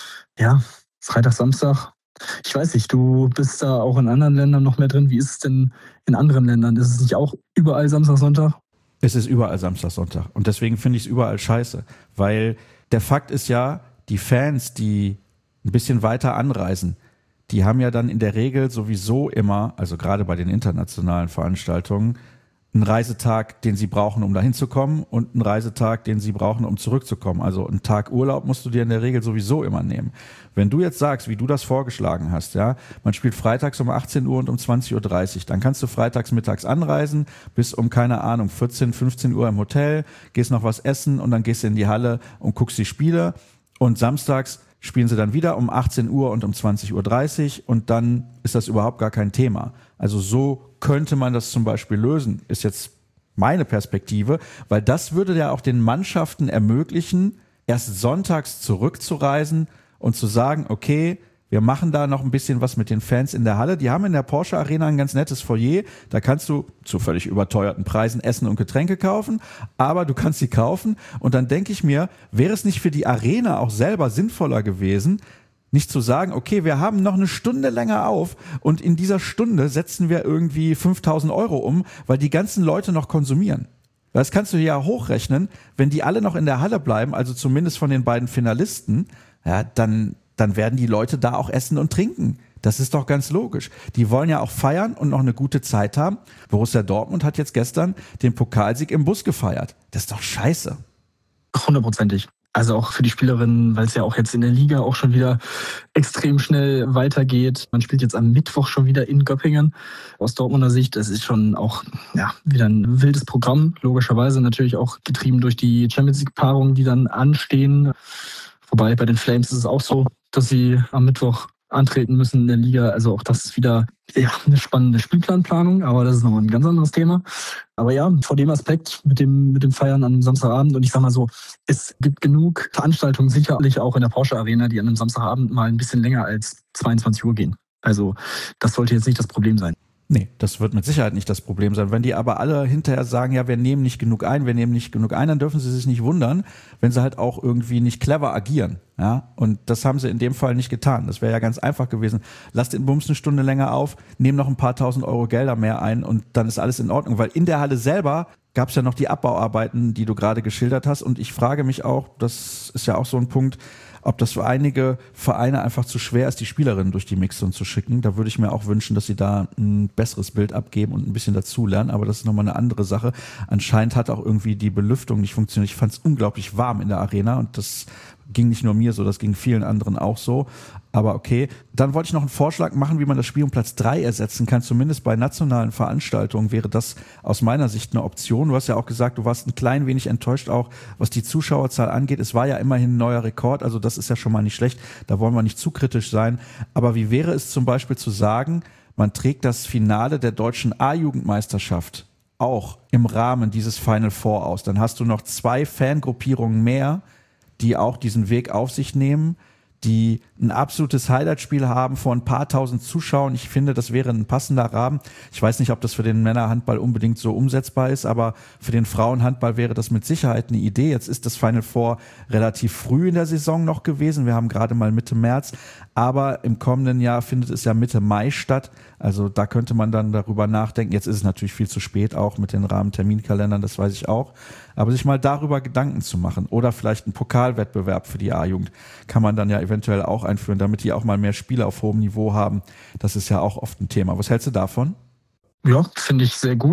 Ja, Freitag, Samstag. Ich weiß nicht, du bist da auch in anderen Ländern noch mehr drin. Wie ist es denn in anderen Ländern? Ist es nicht auch überall Samstag, Sonntag? Es ist überall Samstag, Sonntag. Und deswegen finde ich es überall scheiße. Weil der Fakt ist ja, die Fans, die ein bisschen weiter anreisen, die haben ja dann in der Regel sowieso immer, also gerade bei den internationalen Veranstaltungen, einen Reisetag, den sie brauchen, um dahin zu kommen und einen Reisetag, den sie brauchen, um zurückzukommen. Also einen Tag Urlaub musst du dir in der Regel sowieso immer nehmen. Wenn du jetzt sagst, wie du das vorgeschlagen hast, ja, man spielt freitags um achtzehn Uhr und um zwanzig Uhr dreißig, dann kannst du freitags mittags anreisen, bis um, keine Ahnung, vierzehn, fünfzehn Uhr im Hotel, gehst noch was essen und dann gehst du in die Halle und guckst die Spiele und samstags spielen sie dann wieder um achtzehn Uhr und um zwanzig Uhr dreißig und dann ist das überhaupt gar kein Thema. Also so könnte man das zum Beispiel lösen, ist jetzt meine Perspektive, weil das würde ja auch den Mannschaften ermöglichen, erst sonntags zurückzureisen und zu sagen, okay, wir machen da noch ein bisschen was mit den Fans in der Halle. Die haben in der Porsche Arena ein ganz nettes Foyer. Da kannst du zu völlig überteuerten Preisen Essen und Getränke kaufen, aber du kannst sie kaufen. Und dann denke ich mir, wäre es nicht für die Arena auch selber sinnvoller gewesen, nicht zu sagen, okay, wir haben noch eine Stunde länger auf und in dieser Stunde setzen wir irgendwie fünftausend Euro um, weil die ganzen Leute noch konsumieren. Das kannst du ja hochrechnen, wenn die alle noch in der Halle bleiben, also zumindest von den beiden Finalisten, ja, dann, dann werden die Leute da auch essen und trinken. Das ist doch ganz logisch. Die wollen ja auch feiern und noch eine gute Zeit haben. Borussia Dortmund hat jetzt gestern den Pokalsieg im Bus gefeiert. Das ist doch scheiße. Hundertprozentig. Also auch für die Spielerinnen, weil es ja auch jetzt in der Liga auch schon wieder extrem schnell weitergeht. Man spielt jetzt am Mittwoch schon wieder in Göppingen. Aus Dortmunder Sicht, das ist schon auch ja wieder ein wildes Programm. Logischerweise natürlich auch getrieben durch die Champions League-Paarungen, die dann anstehen. Wobei bei den Flames ist es auch so, dass sie am Mittwoch antreten müssen in der Liga. Also auch das ist wieder ja, eine spannende Spielplanplanung, aber das ist nochmal ein ganz anderes Thema. Aber ja, vor dem Aspekt mit dem, mit dem Feiern am Samstagabend und ich sag mal so, es gibt genug Veranstaltungen sicherlich auch in der Porsche Arena, die an einem Samstagabend mal ein bisschen länger als zweiundzwanzig Uhr gehen. Also das sollte jetzt nicht das Problem sein. Nee, das wird mit Sicherheit nicht das Problem sein. Wenn die aber alle hinterher sagen, ja, wir nehmen nicht genug ein, wir nehmen nicht genug ein, dann dürfen sie sich nicht wundern, wenn sie halt auch irgendwie nicht clever agieren. Ja, und das haben sie in dem Fall nicht getan. Das wäre ja ganz einfach gewesen. Lasst den Bums eine Stunde länger auf, nehmt noch ein paar tausend Euro Gelder mehr ein und dann ist alles in Ordnung. Weil in der Halle selber gab es ja noch die Abbauarbeiten, die du gerade geschildert hast. Und ich frage mich auch, das ist ja auch so ein Punkt, ob das für einige Vereine einfach zu schwer ist, die Spielerinnen durch die Mixzone zu schicken. Da würde ich mir auch wünschen, dass sie da ein besseres Bild abgeben und ein bisschen dazulernen. Aber das ist nochmal eine andere Sache. Anscheinend hat auch irgendwie die Belüftung nicht funktioniert. Ich fand es unglaublich warm in der Arena und das ging nicht nur mir so, das ging vielen anderen auch so. Aber okay, dann wollte ich noch einen Vorschlag machen, wie man das Spiel um Platz drei ersetzen kann. Zumindest bei nationalen Veranstaltungen wäre das aus meiner Sicht eine Option. Du hast ja auch gesagt, du warst ein klein wenig enttäuscht auch, was die Zuschauerzahl angeht. Es war ja immerhin ein neuer Rekord, also das ist ja schon mal nicht schlecht. Da wollen wir nicht zu kritisch sein. Aber wie wäre es zum Beispiel zu sagen, man trägt das Finale der deutschen A-Jugendmeisterschaft auch im Rahmen dieses Final Four aus? Dann hast du noch zwei Fangruppierungen mehr, die auch diesen Weg auf sich nehmen, die ein absolutes Highlight-Spiel haben vor ein paar tausend Zuschauern. Ich finde, das wäre ein passender Rahmen. Ich weiß nicht, ob das für den Männerhandball unbedingt so umsetzbar ist, aber für den Frauenhandball wäre das mit Sicherheit eine Idee. Jetzt ist das Final Four relativ früh in der Saison noch gewesen. Wir haben gerade mal Mitte März, aber im kommenden Jahr findet es ja Mitte Mai statt. Also da könnte man dann darüber nachdenken. Jetzt ist es natürlich viel zu spät auch mit den Rahmenterminkalendern, das weiß ich auch. Aber sich mal darüber Gedanken zu machen oder vielleicht einen Pokalwettbewerb für die A-Jugend kann man dann ja eventuell auch einführen, damit die auch mal mehr Spiele auf hohem Niveau haben. Das ist ja auch oft ein Thema. Was hältst du davon? Ja, finde ich sehr gut.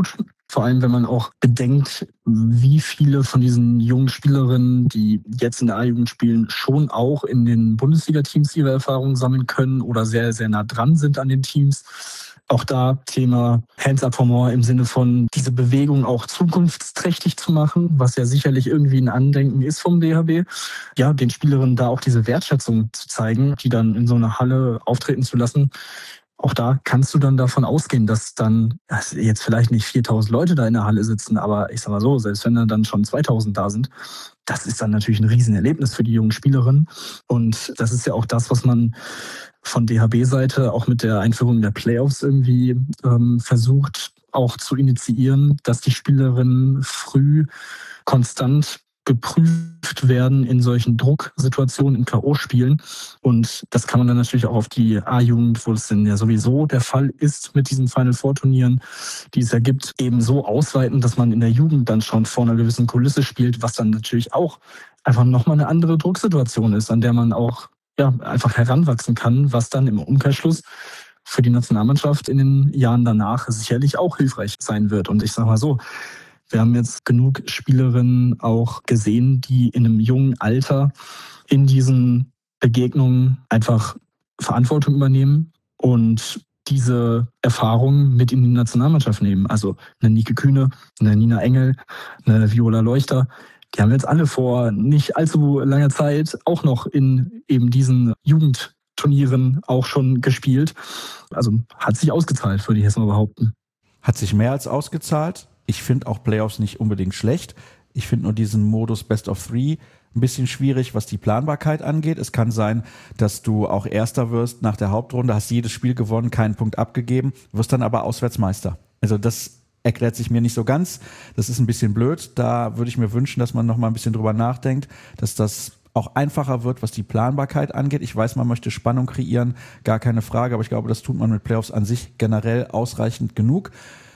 Vor allem, wenn man auch bedenkt, wie viele von diesen jungen Spielerinnen, die jetzt in der A-Jugend spielen, schon auch in den Bundesliga-Teams ihre Erfahrungen sammeln können oder sehr, sehr nah dran sind an den Teams. Auch da Thema Hands Up for More im Sinne von diese Bewegung auch zukunftsträchtig zu machen, was ja sicherlich irgendwie ein Andenken ist vom D H B. Ja, den Spielerinnen da auch diese Wertschätzung zu zeigen, die dann in so einer Halle auftreten zu lassen. Auch da kannst du dann davon ausgehen, dass dann also jetzt vielleicht nicht viertausend Leute da in der Halle sitzen, aber ich sag mal so, selbst wenn da dann schon zweitausend da sind, das ist dann natürlich ein Riesenerlebnis für die jungen Spielerinnen. Und das ist ja auch das, was man von D H B-Seite auch mit der Einführung der Playoffs irgendwie ähm, versucht auch zu initiieren, dass die Spielerinnen früh konstant geprüft werden in solchen Drucksituationen, in K O-Spielen. Und das kann man dann natürlich auch auf die A-Jugend, wo es denn ja sowieso der Fall ist mit diesen Final-Four-Turnieren, die es ja gibt, eben so ausweiten, dass man in der Jugend dann schon vor einer gewissen Kulisse spielt, was dann natürlich auch einfach nochmal eine andere Drucksituation ist, an der man auch ja, einfach heranwachsen kann, was dann im Umkehrschluss für die Nationalmannschaft in den Jahren danach sicherlich auch hilfreich sein wird. Und ich sage mal so, wir haben jetzt genug Spielerinnen auch gesehen, die in einem jungen Alter in diesen Begegnungen einfach Verantwortung übernehmen und diese Erfahrungen mit in die Nationalmannschaft nehmen. Also eine Nike Kühne, eine Nina Engel, eine Viola Leuchter. Die haben jetzt alle vor nicht allzu langer Zeit auch noch in eben diesen Jugendturnieren auch schon gespielt. Also hat sich ausgezahlt, würde ich jetzt mal behaupten. Hat sich mehr als ausgezahlt. Ich finde auch Playoffs nicht unbedingt schlecht. Ich finde nur diesen Modus Best of Three ein bisschen schwierig, was die Planbarkeit angeht. Es kann sein, dass du auch Erster wirst nach der Hauptrunde, hast jedes Spiel gewonnen, keinen Punkt abgegeben, wirst dann aber Auswärtsmeister. Also das erklärt sich mir nicht so ganz. Das ist ein bisschen blöd. Da würde ich mir wünschen, dass man noch mal ein bisschen drüber nachdenkt, dass das auch einfacher wird, was die Planbarkeit angeht. Ich weiß, man möchte Spannung kreieren, gar keine Frage, aber ich glaube, das tut man mit Playoffs an sich generell ausreichend genug.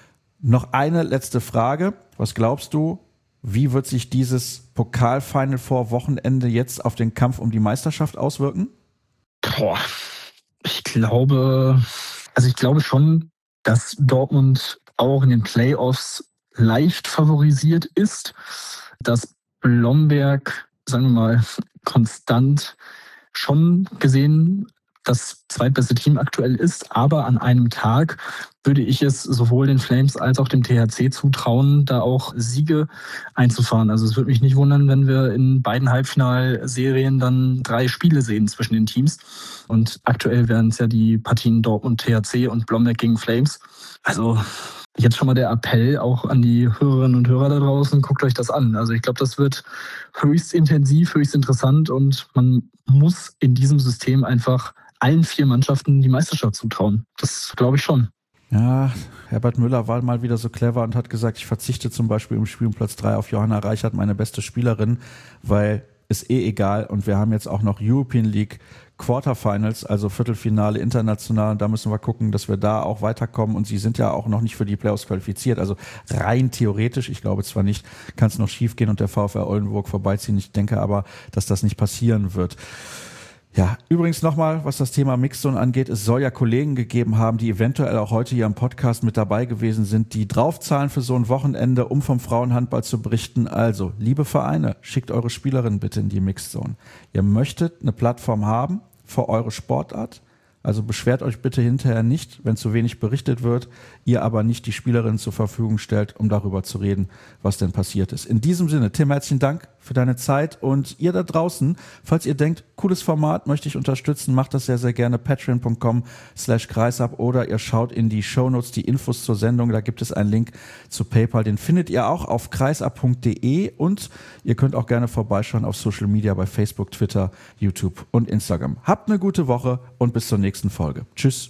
Noch eine letzte Frage. Was glaubst du, wie wird sich dieses Pokal-Final Four Wochenende jetzt auf den Kampf um die Meisterschaft auswirken? Boah, ich glaube, also ich glaube schon, dass Dortmund auch in den Playoffs leicht favorisiert ist, dass Blomberg, sagen wir mal, konstant schon gesehen das zweitbeste Team aktuell ist, aber an einem Tag würde ich es sowohl den Flames als auch dem T H C zutrauen, da auch Siege einzufahren. Also es würde mich nicht wundern, wenn wir in beiden Halbfinalserien dann drei Spiele sehen zwischen den Teams. Und aktuell wären es ja die Partien Dortmund T H C und Blomberg gegen Flames. Also jetzt schon mal der Appell auch an die Hörerinnen und Hörer da draußen, guckt euch das an. Also ich glaube, das wird höchst intensiv, höchst interessant und man muss in diesem System einfach allen vier Mannschaften die Meisterschaft zutrauen. Das glaube ich schon. Ja, Herbert Müller war mal wieder so clever und hat gesagt, ich verzichte zum Beispiel im Spiel um Platz drei auf Johanna Reichert, meine beste Spielerin, weil ist eh egal und wir haben jetzt auch noch European League Quarterfinals, also Viertelfinale international und da müssen wir gucken, dass wir da auch weiterkommen und sie sind ja auch noch nicht für die Playoffs qualifiziert, also rein theoretisch, ich glaube zwar nicht, kann es noch schief gehen und der VfR Oldenburg vorbeiziehen, ich denke aber, dass das nicht passieren wird. Ja, übrigens nochmal, was das Thema Mixzone angeht, es soll ja Kollegen gegeben haben, die eventuell auch heute hier im Podcast mit dabei gewesen sind, die draufzahlen für so ein Wochenende, um vom Frauenhandball zu berichten. Also, liebe Vereine, schickt eure Spielerinnen bitte in die Mixzone. Ihr möchtet eine Plattform haben für eure Sportart, also beschwert euch bitte hinterher nicht, wenn zu wenig berichtet wird, ihr aber nicht die Spielerinnen zur Verfügung stellt, um darüber zu reden, was denn passiert ist. In diesem Sinne, Tim, herzlichen Dank für deine Zeit und ihr da draußen, falls ihr denkt, cooles Format, möchte ich unterstützen, macht das sehr, sehr gerne, patreon.com slash kreisab oder ihr schaut in die Shownotes, die Infos zur Sendung, da gibt es einen Link zu PayPal, den findet ihr auch auf kreisab punkt de und ihr könnt auch gerne vorbeischauen auf Social Media bei Facebook, Twitter, YouTube und Instagram. Habt eine gute Woche und bis zur nächsten Folge. Tschüss.